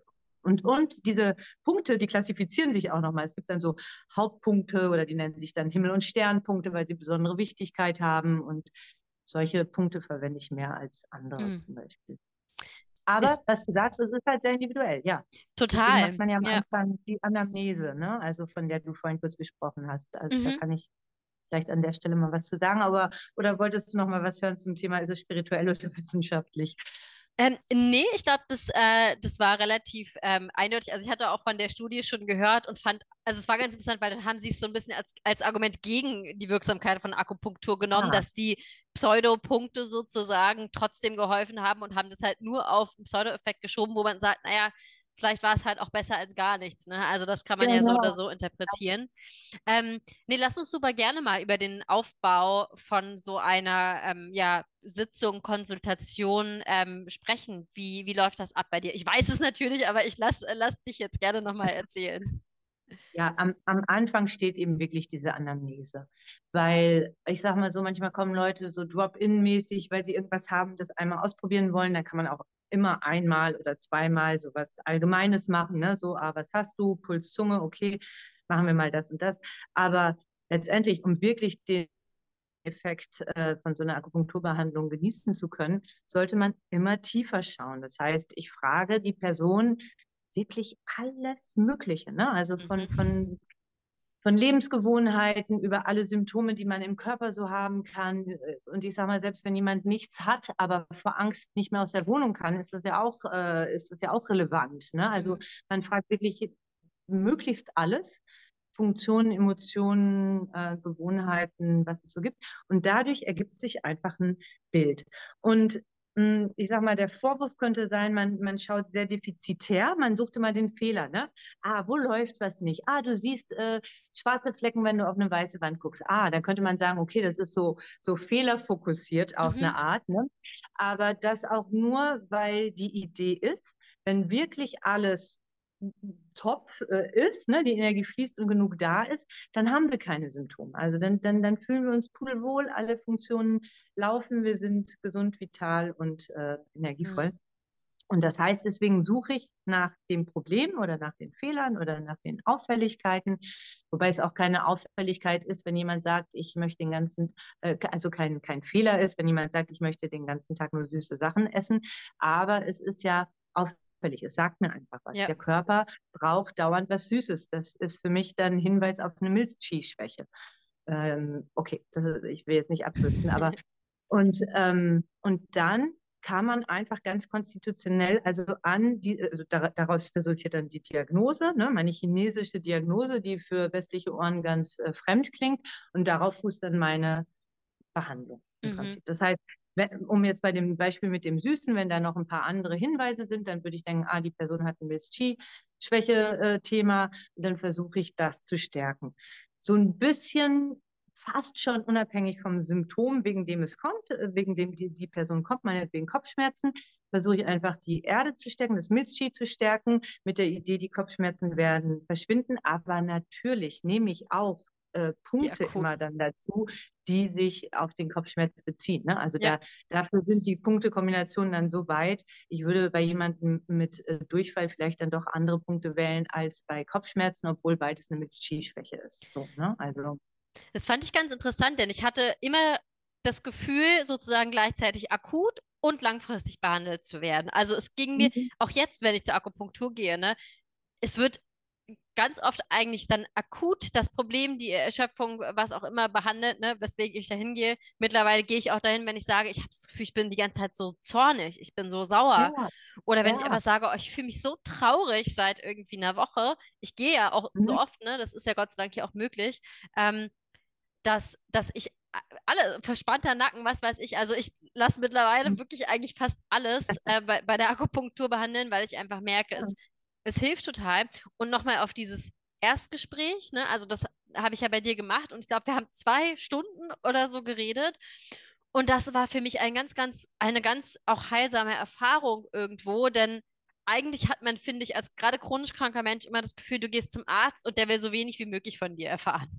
Und diese Punkte, die klassifizieren sich auch nochmal. Es gibt dann so Hauptpunkte oder die nennen sich dann Himmel- und Sternpunkte, weil sie besondere Wichtigkeit haben. Und solche Punkte verwende ich mehr als andere Mm. zum Beispiel. Aber Ist was du sagst, es ist halt sehr individuell, ja. Deswegen macht total. man ja am Ja. Anfang die Anamnese, ne? Also von der du vorhin kurz gesprochen hast. Also da Mhm. kann ich vielleicht an der Stelle mal was zu sagen. Aber oder wolltest du noch mal was hören zum Thema, ist es spirituell oder wissenschaftlich? Nee, ich glaube, das war relativ eindeutig. Also ich hatte auch von der Studie schon gehört und fand, also es war ganz interessant, weil dann haben sie es so ein bisschen als Argument gegen die Wirksamkeit von Akupunktur genommen, Ah, dass die Pseudopunkte sozusagen trotzdem geholfen haben und haben das halt nur auf einen Pseudo-Effekt geschoben, wo man sagt, naja, vielleicht war es halt auch besser als gar nichts. Ne? Also das kann man ja so oder genau. so interpretieren. Nee, lass uns super gerne mal über den Aufbau von so einer ja, Sitzung, Konsultation sprechen. Wie läuft das ab bei dir? Ich weiß es natürlich, aber ich lass dich jetzt gerne nochmal erzählen. Ja, am Anfang steht eben wirklich diese Anamnese. Weil ich sage mal so, manchmal kommen Leute so Drop-in-mäßig, weil sie irgendwas haben, das einmal ausprobieren wollen. Da kann man auch immer einmal oder zweimal so was Allgemeines machen. Ne? So, was hast du? Puls, Zunge, okay, machen wir mal das und das. Aber letztendlich, um wirklich den Effekt von so einer Akupunkturbehandlung genießen zu können, sollte man immer tiefer schauen. Das heißt, ich frage die Person wirklich alles Mögliche, ne? Also Mhm. von Lebensgewohnheiten über alle Symptome, die man im Körper so haben kann. Und ich sage mal, selbst wenn jemand nichts hat, aber vor Angst nicht mehr aus der Wohnung kann, ist das ja auch relevant. Ne? Also Mhm. man fragt wirklich möglichst alles. Funktionen, Emotionen, Gewohnheiten, was es so gibt. Und dadurch ergibt sich einfach ein Bild. Und ich sag mal, der Vorwurf könnte sein, man schaut sehr defizitär, man sucht immer den Fehler, ne? Wo läuft was nicht? Du siehst schwarze Flecken, wenn du auf eine weiße Wand guckst. Dann könnte man sagen, okay, das ist so fehlerfokussiert auf eine Mhm. Art, ne? Aber das auch nur, weil die Idee ist, wenn wirklich alles top ist, ne, die Energie fließt und genug da ist, dann haben wir keine Symptome. Also dann fühlen wir uns pudelwohl, alle Funktionen laufen, wir sind gesund, vital und energievoll. Mhm. Und das heißt, deswegen suche ich nach dem Problem oder nach den Fehlern oder nach den Auffälligkeiten, wobei es auch keine Auffälligkeit ist, wenn jemand sagt, ich möchte den ganzen, also kein Fehler ist, wenn jemand sagt, ich möchte den ganzen Tag nur süße Sachen essen, aber es ist ja auffällig, es sagt mir einfach was. Ja. Der Körper braucht dauernd was Süßes. Das ist für mich dann ein Hinweis auf eine Milchschwäche. Okay, ich will jetzt nicht abkürzen, aber und dann kann man einfach ganz konstitutionell, daraus resultiert dann die Diagnose, ne, meine chinesische Diagnose, die für westliche Ohren ganz fremd klingt, und darauf fußt dann meine Behandlung im Mhm. Prinzip. Das heißt, um jetzt bei dem Beispiel mit dem Süßen, wenn da noch ein paar andere Hinweise sind, dann würde ich denken, die Person hat ein Milz-Qi-Schwäche-Thema, und dann versuche ich das zu stärken. So ein bisschen fast schon unabhängig vom Symptom, wegen dem es kommt, wegen dem die Person kommt, meinetwegen Kopfschmerzen, versuche ich einfach die Erde zu stärken, das Milz-Qi zu stärken, mit der Idee, die Kopfschmerzen werden verschwinden. Aber natürlich nehme ich auch Die Punkte immer akuten. dann dazu, die sich auf den Kopfschmerz beziehen. Ne? Also Ja. dafür sind die Punktekombinationen dann so weit. Ich würde bei jemandem mit Durchfall vielleicht dann doch andere Punkte wählen als bei Kopfschmerzen, obwohl beides eine Milz-Qi-Schwäche ist. So, ne? Also, Das fand ich ganz interessant, denn ich hatte immer das Gefühl, sozusagen gleichzeitig akut und langfristig behandelt zu werden. Also es ging mir, mhm. auch jetzt, wenn ich zur Akupunktur gehe, ne, es wird ganz oft eigentlich dann akut das Problem, die Erschöpfung, was auch immer behandelt, ne, weswegen ich dahin gehe. Mittlerweile gehe ich auch dahin, wenn ich sage, ich habe das Gefühl, ich bin die ganze Zeit so zornig, ich bin so sauer. Ja, Oder wenn ich ja. einfach sage, oh, ich fühle mich so traurig seit irgendwie einer Woche. Ich gehe ja auch so Mhm. oft, ne, das ist ja Gott sei Dank hier auch möglich. Ähm, dass ich alle, verspannter Nacken, was weiß ich. Also ich lasse mittlerweile wirklich eigentlich fast alles bei der Akupunktur behandeln, weil ich einfach merke, es hilft total. Und nochmal auf dieses Erstgespräch, ne? Also das habe ich ja bei dir gemacht und ich glaube, wir haben 2 Stunden oder so geredet. Und das war für mich eine ganz auch heilsame Erfahrung irgendwo, denn eigentlich hat man, finde ich, als gerade chronisch kranker Mensch immer das Gefühl, du gehst zum Arzt und der will so wenig wie möglich von dir erfahren.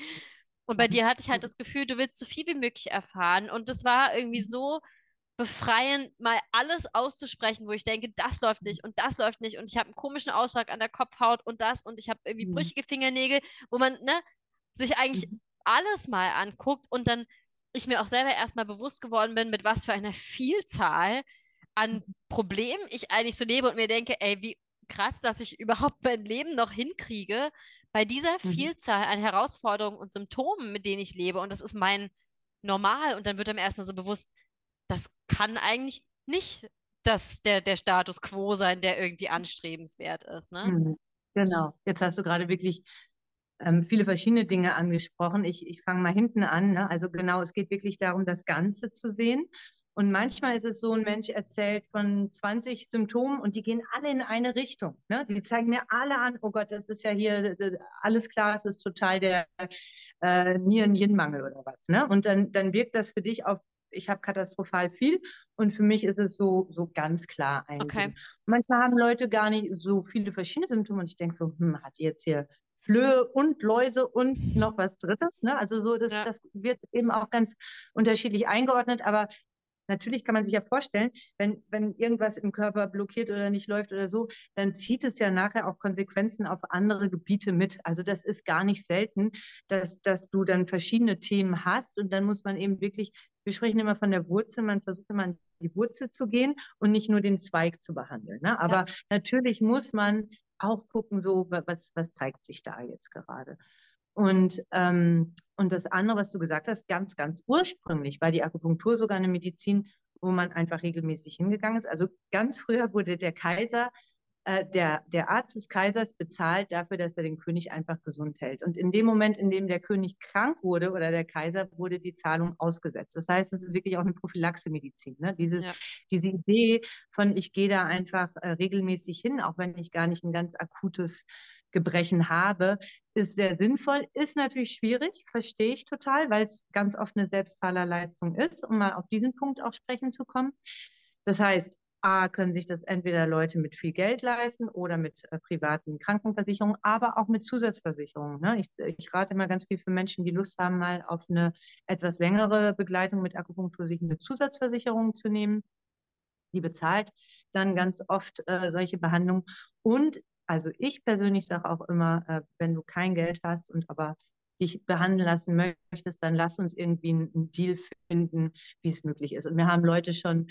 Und bei dir hatte ich halt das Gefühl, du willst so viel wie möglich erfahren. Und das war irgendwie so befreiend, mal alles auszusprechen, wo ich denke, das läuft nicht und das läuft nicht und ich habe einen komischen Ausschlag an der Kopfhaut und ich habe irgendwie brüchige Fingernägel, wo man, ne, sich eigentlich alles mal anguckt und dann ich mir auch selber erstmal bewusst geworden bin, mit was für einer Vielzahl an Problemen ich eigentlich so lebe und mir denke, ey, wie krass, dass ich überhaupt mein Leben noch hinkriege bei dieser Vielzahl an Herausforderungen und Symptomen, mit denen ich lebe. Und das ist mein Normal. Und dann wird einem erstmal so bewusst, das kann eigentlich nicht der Status quo sein, der irgendwie anstrebenswert ist, ne? Mhm. Genau. Jetzt hast du gerade wirklich viele verschiedene Dinge angesprochen. Ich fange mal hinten an. Ne? Also genau, es geht wirklich darum, das Ganze zu sehen. Und manchmal ist es so, ein Mensch erzählt von 20 Symptomen und die gehen alle in eine Richtung. Ne? Die zeigen mir alle an, oh Gott, das ist ja hier alles klar, es ist total der Nieren-Yin-Mangel oder was. Ne? Und dann wirkt das für dich auf, ich habe katastrophal viel und für mich ist es so ganz klar ein Okay. Ding. Manchmal haben Leute gar nicht so viele verschiedene Symptome und ich denke so, hat die jetzt hier Flöhe und Läuse und noch was Drittes. Ne? Also so, Ja. das wird eben auch ganz unterschiedlich eingeordnet, aber natürlich kann man sich ja vorstellen, wenn irgendwas im Körper blockiert oder nicht läuft oder so, dann zieht es ja nachher auch Konsequenzen auf andere Gebiete mit. Also das ist gar nicht selten, dass du dann verschiedene Themen hast und dann muss man eben wirklich, wir sprechen immer von der Wurzel, man versucht immer an die Wurzel zu gehen und nicht nur den Zweig zu behandeln. Ne? Ja. Aber natürlich muss man auch gucken, so was zeigt sich da jetzt gerade. Und das andere, was du gesagt hast, ganz, ganz ursprünglich war die Akupunktur sogar eine Medizin, wo man einfach regelmäßig hingegangen ist. Also ganz früher wurde der Kaiser, der Arzt des Kaisers bezahlt dafür, dass er den König einfach gesund hält. Und in dem Moment, in dem der König krank wurde oder der Kaiser, wurde die Zahlung ausgesetzt. Das heißt, es ist wirklich auch eine Prophylaxe-Medizin. Ne? Ja. Diese Idee von, ich gehe da einfach regelmäßig hin, auch wenn ich gar nicht ein ganz akutes Gebrechen habe, ist sehr sinnvoll, ist natürlich schwierig, verstehe ich total, weil es ganz oft eine Selbstzahlerleistung ist, um mal auf diesen Punkt auch sprechen zu kommen. Das heißt, A, können sich das entweder Leute mit viel Geld leisten oder mit privaten Krankenversicherungen, aber auch mit Zusatzversicherungen. Ne? Ich rate immer ganz viel für Menschen, die Lust haben, mal auf eine etwas längere Begleitung mit Akupunktur sich eine Zusatzversicherung zu nehmen. Die bezahlt dann ganz oft solche Behandlungen. Und also ich persönlich sage auch immer, wenn du kein Geld hast und aber dich behandeln lassen möchtest, dann lass uns irgendwie einen Deal finden, wie es möglich ist. Und wir haben Leute schon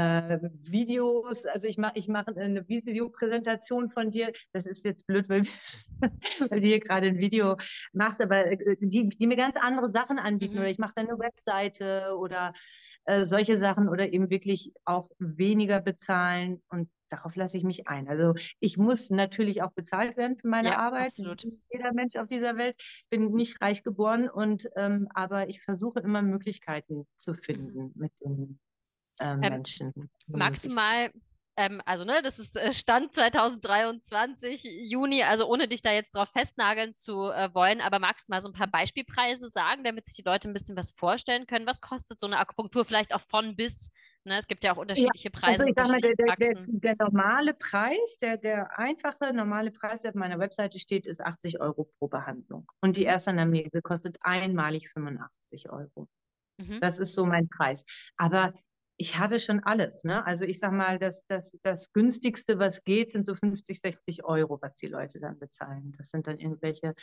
Videos, also ich mach eine Videopräsentation von dir. Das ist jetzt blöd, weil, weil du hier gerade ein Video machst, aber die mir ganz andere Sachen anbieten. Mhm. Oder ich mache dann eine Webseite oder solche Sachen oder eben wirklich auch weniger bezahlen und darauf lasse ich mich ein. Also ich muss natürlich auch bezahlt werden für meine Ja, Arbeit. absolut. Jeder Mensch auf dieser Welt. Ich bin nicht reich geboren und aber ich versuche immer Möglichkeiten zu Mhm. finden mit den Ähm, Menschen. Magst du mal, also ne, das ist Stand 2023, Juni, also ohne dich da jetzt drauf festnageln zu wollen, aber magst du mal so ein paar Beispielpreise sagen, damit sich die Leute ein bisschen was vorstellen können? Was kostet so eine Akupunktur vielleicht auch von bis? Ne, es gibt ja auch Ja, unterschiedliche also Preise in ich sag mal, unterschiedlichen Praxen. der normale Preis, der einfache normale Preis, der auf meiner Webseite steht, ist 80 € pro Behandlung. Und die Mhm. erste Anamnese kostet einmalig 85 €. Mhm. Das ist so mein Preis. Aber ich hatte schon alles, ne? Also ich sag mal, das günstigste, was geht, sind so 50, 60 €, was die Leute dann bezahlen. Das sind dann irgendwelche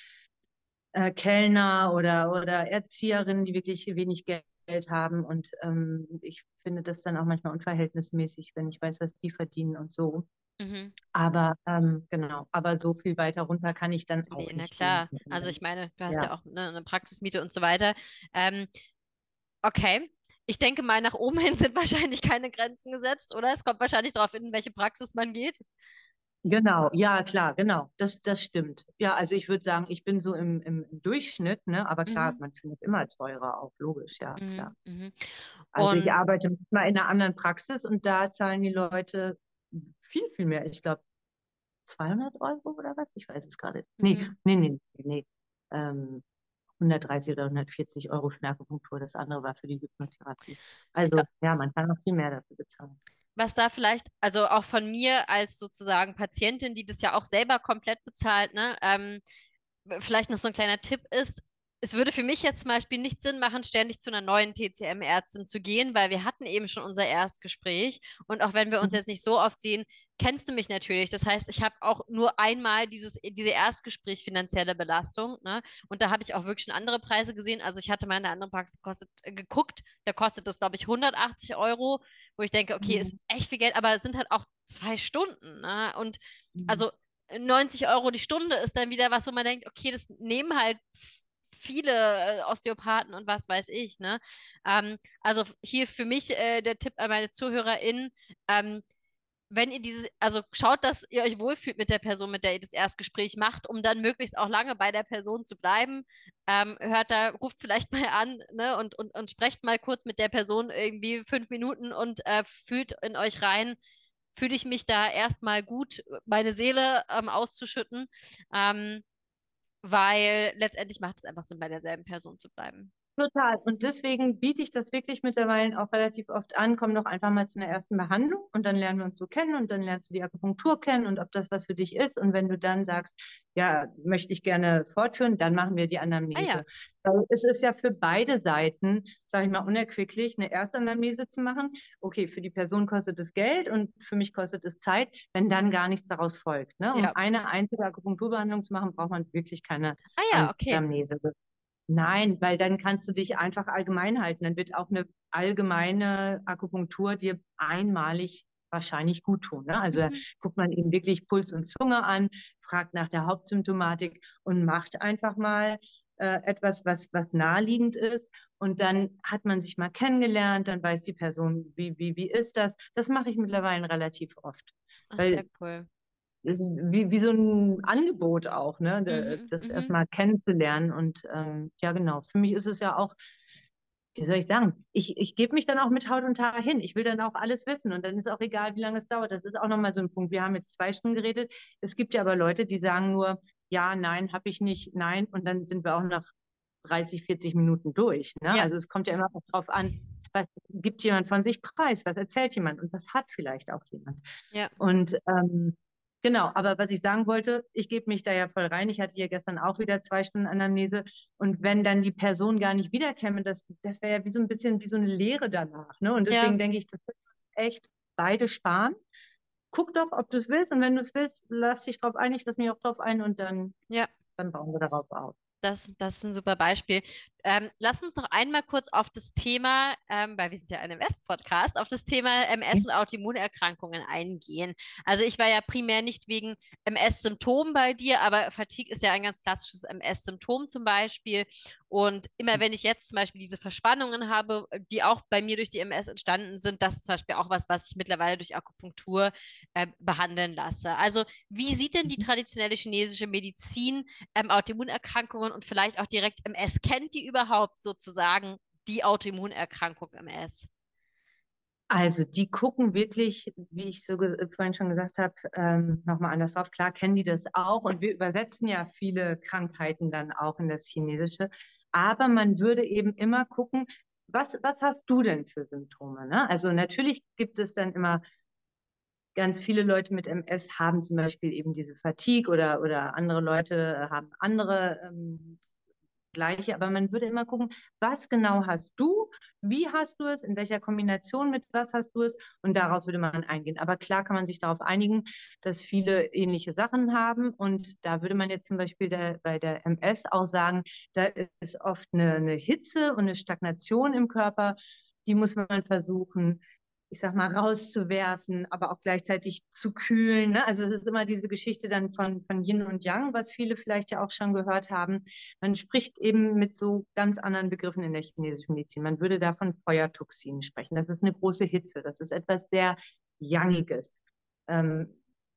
Kellner oder Erzieherinnen, die wirklich wenig Geld haben. Und ich finde das dann auch manchmal unverhältnismäßig, wenn ich weiß, was die verdienen und so. Mhm. Aber genau, aber so viel weiter runter kann ich dann Nee, auch na nicht gehen. klar. Also ich meine, du hast Ja. ja auch ne, eine Praxismiete und so weiter. Ähm, okay. Ich denke mal, nach oben hin sind wahrscheinlich keine Grenzen gesetzt, oder? Es kommt wahrscheinlich darauf hin, in welche Praxis man geht. Genau, ja, klar, genau. Das stimmt. Ja, also ich würde sagen, ich bin so im Durchschnitt, ne? Aber klar, Mhm, man findet immer teurer auch, logisch, ja, klar. mhm, mhm. Also ich Und arbeite mal in einer anderen Praxis und da zahlen die Leute viel, viel mehr. Ich glaube 200 € oder was? Ich weiß es gerade. Nee, mhm. nee, nee, nee. Ähm, 130 oder 140 € für eine Akupunktur. Das andere war für die Hypnotherapie. Ich glaub, Also ja, man kann auch viel mehr dafür bezahlen. was da vielleicht, also auch von mir als sozusagen Patientin, die das ja auch selber komplett bezahlt, ne, vielleicht noch so ein kleiner Tipp ist, es würde für mich jetzt zum Beispiel nicht Sinn machen, ständig zu einer neuen TCM-Ärztin zu gehen, weil wir hatten eben schon unser Erstgespräch und auch wenn wir uns Mhm. jetzt nicht so oft sehen, kennst du mich natürlich. Das heißt, ich habe auch nur einmal diese Erstgespräch finanzielle Belastung, ne? Und da habe ich auch wirklich schon andere Preise gesehen. Also ich hatte meine andere Praxis geguckt, da kostet das, glaube ich, 180 €, wo ich denke, okay, ist Mhm. echt viel Geld, aber es sind halt auch 2 Stunden, ne? Und Mhm. also 90 € die Stunde ist dann wieder was, wo man denkt, okay, das nehmen halt viele Osteopathen und was weiß ich, ne? Also hier für mich der Tipp an meine ZuhörerInnen, ähm, wenn ihr also schaut, dass ihr euch wohlfühlt mit der Person, mit der ihr das Erstgespräch macht, um dann möglichst auch lange bei der Person zu bleiben. Ruft vielleicht mal an, ne, und sprecht mal kurz mit der Person irgendwie 5 Minuten und fühlt in euch rein, fühle ich mich da erstmal gut, meine Seele auszuschütten, ähm, weil letztendlich macht es einfach Sinn, bei derselben Person zu bleiben. Total. Und deswegen biete ich das wirklich mittlerweile auch relativ oft an. Komm doch einfach mal zu einer ersten Behandlung und dann lernen wir uns so kennen und dann lernst du die Akupunktur kennen und ob das was für dich ist. Und wenn du dann sagst, ja, möchte ich gerne fortführen, dann machen wir die Ah ja, Anamnese. Weil es ist ja für beide Seiten, sage ich mal, unerquicklich, eine Erstanamnese zu machen. Okay, für die Person kostet es Geld und für mich kostet es Zeit, wenn dann gar nichts daraus folgt. Ne? Um ja. eine einzige Akupunkturbehandlung zu machen, braucht man wirklich keine Ah ja, okay. Anamnese. Nein, weil dann kannst du dich einfach allgemein halten. Dann wird auch eine allgemeine Akupunktur dir einmalig wahrscheinlich gut tun. Ne? Also da Mhm. guckt man eben wirklich Puls und Zunge an, fragt nach der Hauptsymptomatik und macht einfach mal etwas, was naheliegend ist. Und dann hat man sich mal kennengelernt, dann weiß die Person, wie ist das. Das mache ich mittlerweile relativ oft. Ach, sehr Weil cool. das ist wie so ein Angebot auch, ne? Mhm, Das mhm. erstmal kennenzulernen. Und ja, genau. Für mich ist es ja auch, wie soll ich sagen, ich gebe mich dann auch mit Haut und Haar hin. Ich will dann auch alles wissen. Und dann ist auch egal, wie lange es dauert. Das ist auch nochmal so ein Punkt. Wir haben jetzt 2 Stunden geredet. Es gibt ja aber Leute, die sagen nur, ja, nein, habe ich nicht, nein. Und dann sind wir auch nach 30, 40 Minuten durch. Ne? Ja, Also es kommt ja immer auch drauf an, was gibt jemand von sich preis, was erzählt jemand und was hat vielleicht auch jemand. ja, Und genau, aber was ich sagen wollte, ich gebe mich da ja voll rein. Ich hatte ja gestern auch wieder 2 Stunden Anamnese. Und wenn dann die Person gar nicht wiederkäme, das wäre ja wie so ein bisschen wie so eine Leere danach. Ne? Und ja, deswegen denke ich, das wird echt beide sparen. Guck doch, ob du es willst. Und wenn du es willst, lass dich drauf ein. Ich lass mich auch drauf ein und ja. dann bauen wir darauf auf. Das ist ein super Beispiel. Lass uns noch einmal kurz auf das Thema, weil wir sind ja ein MS-Podcast, auf das Thema MS und Autoimmunerkrankungen eingehen. Also ich war ja primär nicht wegen MS-Symptomen bei dir, aber Fatigue ist ja ein ganz klassisches MS-Symptom zum Beispiel. Und immer wenn ich jetzt zum Beispiel diese Verspannungen habe, die auch bei mir durch die MS entstanden sind, das ist zum Beispiel auch was, was ich mittlerweile durch Akupunktur behandeln lasse. Also wie sieht denn die traditionelle chinesische Medizin Autoimmunerkrankungen und vielleicht auch direkt MS? Kennt die überhaupt sozusagen die Autoimmunerkrankung MS? Also die gucken wirklich, wie ich so vorhin schon gesagt habe, nochmal anders drauf. Klar kennen die das auch und wir übersetzen ja viele Krankheiten dann auch in das Chinesische. Aber man würde eben immer gucken, was hast du denn für Symptome? Ne? Also natürlich gibt es dann immer ganz viele Leute mit MS haben zum Beispiel eben diese Fatigue oder andere Leute haben andere gleiche, aber man würde immer gucken, was genau hast du, wie hast du es, in welcher Kombination mit was hast du es und darauf würde man eingehen. Aber klar kann man sich darauf einigen, dass viele ähnliche Sachen haben und da würde man jetzt zum Beispiel bei der MS auch sagen, da ist oft eine Hitze und eine Stagnation im Körper, die muss man versuchen, ich sag mal, rauszuwerfen, aber auch gleichzeitig zu kühlen. Ne? Also es ist immer diese Geschichte dann von Yin und Yang, was viele vielleicht ja auch schon gehört haben. Man spricht eben mit so ganz anderen Begriffen in der chinesischen Medizin. Man würde da von Feuertoxinen sprechen. Das ist eine große Hitze. Das ist etwas sehr Yangiges. Ähm,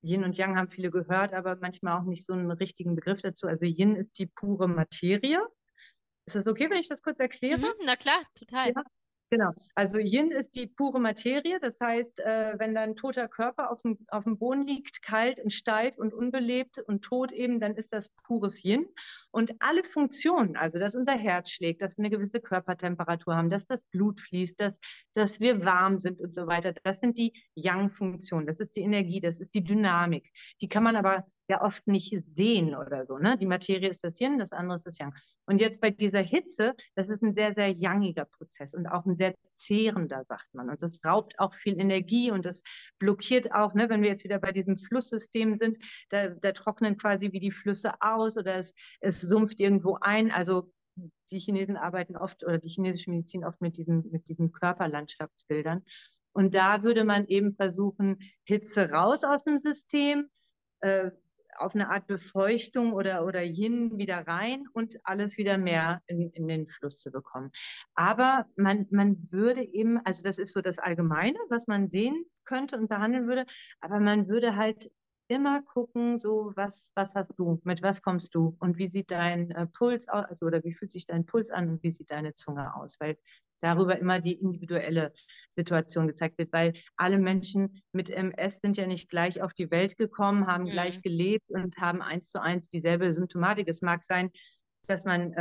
Yin und Yang haben viele gehört, aber manchmal auch nicht so einen richtigen Begriff dazu. Also Yin ist die pure Materie. Ist das okay, wenn ich das kurz erkläre? Mhm, na klar, total. Ja, genau. Also Yin ist die pure Materie. Das heißt, wenn da ein toter Körper auf dem Boden liegt, kalt und steif und unbelebt und tot eben, dann ist das pures Yin. Und alle Funktionen, also dass unser Herz schlägt, dass wir eine gewisse Körpertemperatur haben, dass das Blut fließt, dass wir warm sind und so weiter, das sind die Yang-Funktionen. Das ist die Energie, das ist die Dynamik. Die kann man aber ja oft nicht sehen oder so. Ne? Die Materie ist das Yin, das andere ist das Yang. Und jetzt bei dieser Hitze, das ist ein sehr, sehr yangiger Prozess und auch ein sehr zehrender, sagt man. Und das raubt auch viel Energie und das blockiert auch, ne, wenn wir jetzt wieder bei diesem Flusssystem sind, da trocknen quasi wie die Flüsse aus oder es sumpft irgendwo ein. Also die Chinesen arbeiten oft oder die chinesische Medizin oft mit diesen Körperlandschaftsbildern. Und da würde man eben versuchen, Hitze raus aus dem System, äh, auf eine Art Befeuchtung oder Yin wieder rein und alles wieder mehr in den Fluss zu bekommen. Aber man würde eben, also das ist so das Allgemeine, was man sehen könnte und behandeln würde, aber man würde halt immer gucken, so was hast du, mit was kommst du und wie sieht dein Puls aus, also oder wie fühlt sich dein Puls an und wie sieht deine Zunge aus, weil darüber immer die individuelle Situation gezeigt wird, weil alle Menschen mit MS sind ja nicht gleich auf die Welt gekommen, haben gleich Mhm. gelebt und haben eins zu eins dieselbe Symptomatik. Es mag sein, dass man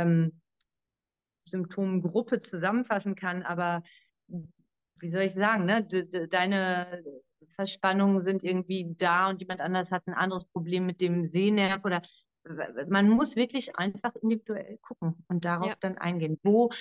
Symptomgruppe zusammenfassen kann, aber wie soll ich sagen, ne? Deine Verspannungen sind irgendwie da und jemand anders hat ein anderes Problem mit dem Sehnerv oder man muss wirklich einfach individuell gucken und Ja. darauf dann eingehen.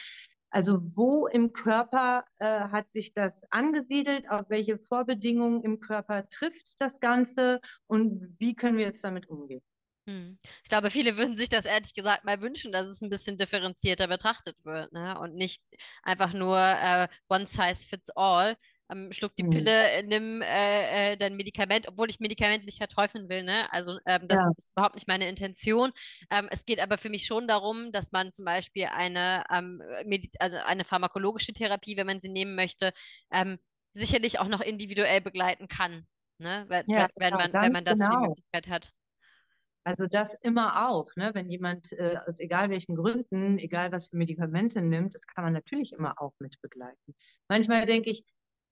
Wo im Körper hat sich das angesiedelt, auf welche Vorbedingungen im Körper trifft das Ganze und wie können wir jetzt damit umgehen? Hm. Ich glaube, viele würden sich das ehrlich gesagt mal wünschen, dass es ein bisschen differenzierter betrachtet wird, ne? Und nicht einfach nur one size fits all. Schluck die Hm. Pille, nimm dein Medikament, obwohl ich Medikamente nicht verteufeln will, ne? Also das Ja, ist überhaupt nicht meine Intention. Es geht aber für mich schon darum, dass man zum Beispiel also eine pharmakologische Therapie, wenn man sie nehmen möchte, ähm, sicherlich auch noch individuell begleiten kann, ne? ja, genau, Wenn ganz man dazu die genau. Möglichkeit hat. Also das immer auch, ne? Wenn jemand aus egal welchen Gründen, egal was für Medikamente nimmt, das kann man natürlich immer auch mit begleiten. Manchmal denke ich,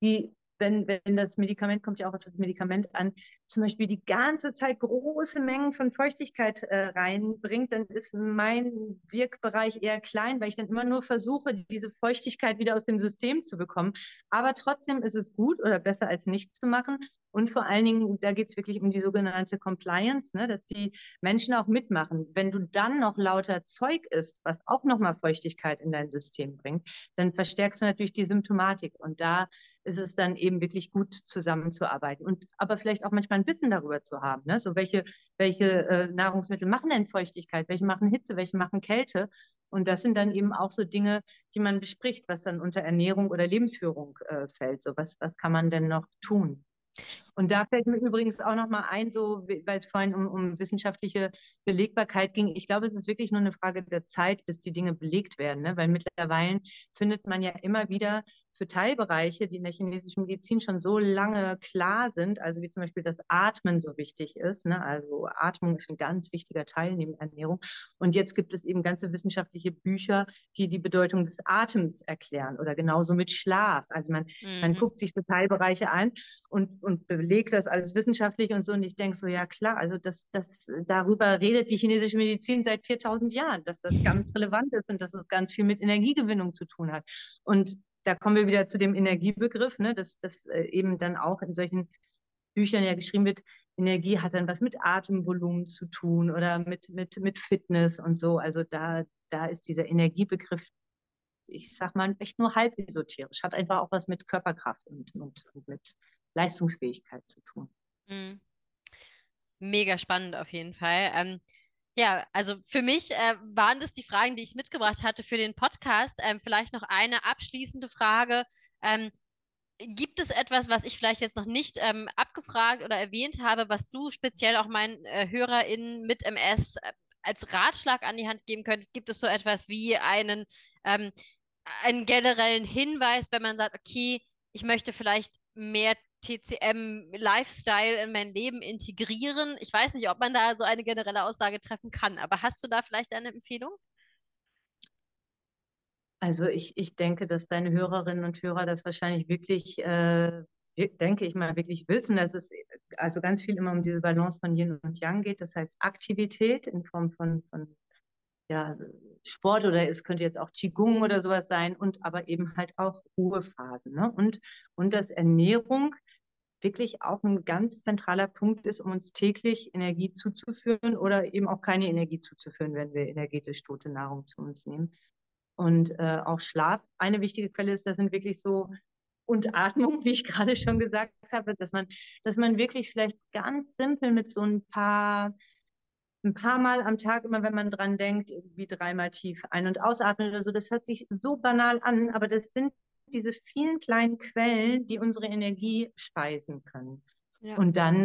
wenn das Medikament kommt ja auch auf das Medikament an, zum Beispiel die ganze Zeit große Mengen von Feuchtigkeit reinbringt, dann ist mein Wirkbereich eher klein, weil ich dann immer nur versuche, diese Feuchtigkeit wieder aus dem System zu bekommen. Aber trotzdem ist es gut oder besser als nichts zu machen. Und vor allen Dingen, da geht es wirklich um die sogenannte Compliance, ne, dass die Menschen auch mitmachen. Wenn du dann noch lauter Zeug isst, was auch nochmal Feuchtigkeit in dein System bringt, dann verstärkst du natürlich die Symptomatik. Und da ist es dann eben wirklich gut zusammenzuarbeiten und aber vielleicht auch manchmal ein Wissen darüber zu haben, ne? So welche Nahrungsmittel machen denn Feuchtigkeit, welche machen Hitze, welche machen Kälte. Und das sind dann eben auch so Dinge, die man bespricht, was dann unter Ernährung oder Lebensführung fällt. So was kann man denn noch tun? Und da fällt mir übrigens auch noch mal ein, so, weil es vorhin um wissenschaftliche Belegbarkeit ging. Ich glaube, es ist wirklich nur eine Frage der Zeit, bis die Dinge belegt werden, ne? Weil mittlerweile findet man ja immer wieder für Teilbereiche, die in der chinesischen Medizin schon so lange klar sind, also wie zum Beispiel das Atmen so wichtig ist, ne? Also Atmung ist ein ganz wichtiger Teil neben Ernährung. Und jetzt gibt es eben ganze wissenschaftliche Bücher, die die Bedeutung des Atems erklären oder genauso mit Schlaf. Also man Mhm. guckt sich so Teilbereiche an und belegt das alles wissenschaftlich und so. Und ich denke so, ja klar, also darüber redet die chinesische Medizin seit 4000 Jahren, dass das ganz relevant ist und dass es ganz viel mit Energiegewinnung zu tun hat. Und da kommen wir wieder zu dem Energiebegriff, ne, dass eben dann auch in solchen Büchern ja geschrieben wird, Energie hat dann was mit Atemvolumen zu tun oder mit Fitness und so. Also da ist dieser Energiebegriff, ich sag mal, echt nur halb esoterisch. Hat einfach auch was mit Körperkraft und mit Leistungsfähigkeit zu tun. Mhm. Mega spannend auf jeden Fall. Ja, also für mich waren das die Fragen, die ich mitgebracht hatte für den Podcast. Vielleicht noch eine abschließende Frage. Ähm, Gibt es etwas, was ich vielleicht jetzt noch nicht abgefragt oder erwähnt habe, was du speziell auch meinen HörerInnen mit MS als Ratschlag an die Hand geben könntest? Gibt es so etwas wie ähm, einen generellen Hinweis, wenn man sagt, okay, ich möchte vielleicht mehr TCM-Lifestyle in mein Leben integrieren. Ich weiß nicht, ob man da so eine generelle Aussage treffen kann, aber hast du da vielleicht eine Empfehlung? Also ich denke, dass deine Hörerinnen und Hörer das wahrscheinlich wirklich, denke ich mal, wirklich wissen, dass es also ganz viel immer um diese Balance von Yin und Yang geht. Das heißt Aktivität in Form von ja, Sport oder es könnte jetzt auch Qigong oder sowas sein und aber eben halt auch Ruhephasen. Ne? Und dass Ernährung wirklich auch ein ganz zentraler Punkt ist, um uns täglich Energie zuzuführen oder eben auch keine Energie zuzuführen, wenn wir energetisch tote Nahrung zu uns nehmen. Und auch Schlaf eine wichtige Quelle ist, das sind wirklich so, und Atmung, wie ich gerade schon gesagt habe, dass man wirklich vielleicht ganz simpel mit so ein paar Mal am Tag, immer wenn man dran denkt, irgendwie dreimal tief ein- und ausatmen oder so, das hört sich so banal an, aber das sind diese vielen kleinen Quellen, die unsere Energie speisen können. Ja. Und dann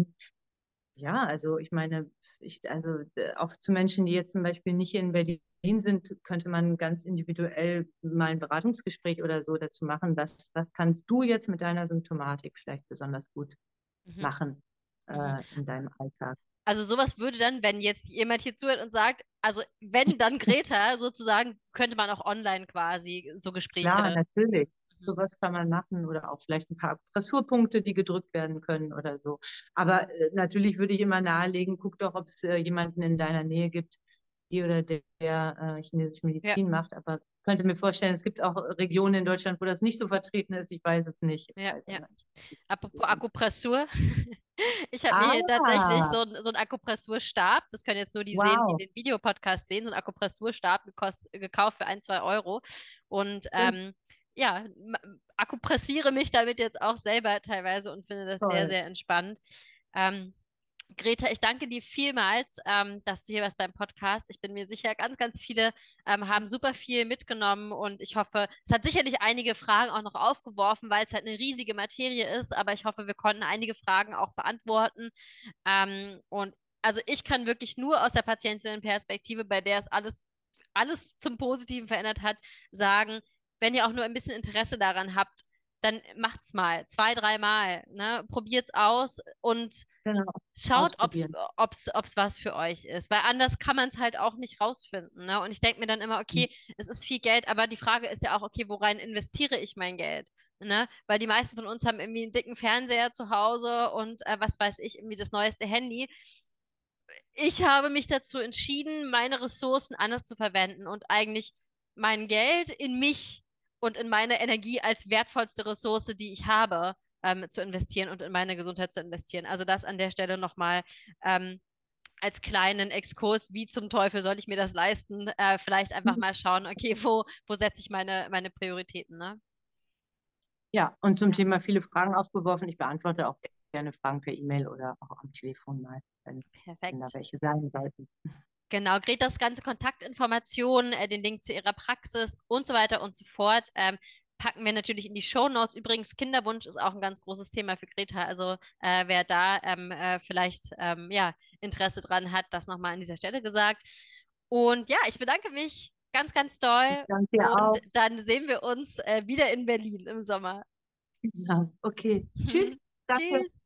ja, also ich meine, auch zu Menschen, die jetzt zum Beispiel nicht in Berlin sind, könnte man ganz individuell mal ein Beratungsgespräch oder so dazu machen. Was kannst du jetzt mit deiner Symptomatik vielleicht besonders gut Mhm. machen Mhm. in deinem Alltag? Also sowas würde dann, wenn jetzt jemand hier zuhört und sagt, also wenn dann Greta sozusagen, könnte man auch online quasi so Klar, Gespräche. natürlich. Mhm. Sowas kann man machen oder auch vielleicht ein paar Akupressurpunkte, die gedrückt werden können oder so. Aber natürlich würde ich immer nahelegen, guck doch, ob es jemanden in deiner Nähe gibt, die oder der chinesische Ja. Medizin macht. Aber ich könnte mir vorstellen, es gibt auch Regionen in Deutschland, wo das nicht so vertreten ist. Ich weiß es nicht. Ich Ja, weiß ja. aber nicht. Apropos Akupressur. Ich habe mir hier tatsächlich Ah, so einen Akupressurstab, das können jetzt nur die sehen, die wow. den Videopodcast sehen, so einen Akupressurstab gekauft für 1, 2 Euro. Und Schön, ja, akupressiere mich damit jetzt auch selber teilweise und finde das sehr, toll. sehr entspannt. Ähm, Greta, ich danke dir vielmals, dass du hier warst beim Podcast. Ich bin mir sicher, ganz, ganz viele haben super viel mitgenommen und ich hoffe, es hat sicherlich einige Fragen auch noch aufgeworfen, weil es halt eine riesige Materie ist, aber ich hoffe, wir konnten einige Fragen auch beantworten. Und also ich kann wirklich nur aus der Patientinnenperspektive, bei der es alles zum Positiven verändert hat, sagen, wenn ihr auch nur ein bisschen Interesse daran habt, dann macht's mal, 2, 3 Mal, ne? Probiert's aus und Genau. schaut, Ausprobieren. ob's was für euch ist, weil anders kann man es halt auch nicht rausfinden, ne? Und ich denke mir dann immer, Mhm. okay, es ist viel Geld, aber die Frage ist ja auch, okay, worein investiere ich mein Geld? Ne? Weil die meisten von uns haben irgendwie einen dicken Fernseher zu Hause und was weiß ich, irgendwie das neueste Handy. Ich habe mich dazu entschieden, meine Ressourcen anders zu verwenden und eigentlich mein Geld in mich und in meine Energie als wertvollste Ressource, die ich habe, zu investieren und in meine Gesundheit zu investieren. Also das an der Stelle nochmal ähm, als kleinen Exkurs, wie zum Teufel soll ich mir das leisten? Vielleicht einfach mal schauen, okay, wo setze ich meine Prioritäten, ne? Ja, und zum Thema viele Fragen aufgeworfen. Ich beantworte auch gerne Fragen per E-Mail oder auch am Telefon mal, wenn da Perfekt. welche sein sollten. Genau, Gretas ganze Kontaktinformationen, den Link zu ihrer Praxis und so weiter und so fort, packen wir natürlich in die Shownotes. Übrigens, Kinderwunsch ist auch ein ganz großes Thema für Greta. Also wer da vielleicht ja, Interesse dran hat, das nochmal an dieser Stelle gesagt. Und ja, ich bedanke mich ganz, ganz Ich doll danke dir und auch. dann sehen wir uns wieder in Berlin im Sommer. Ja, okay. Tschüss. Danke. Tschüss.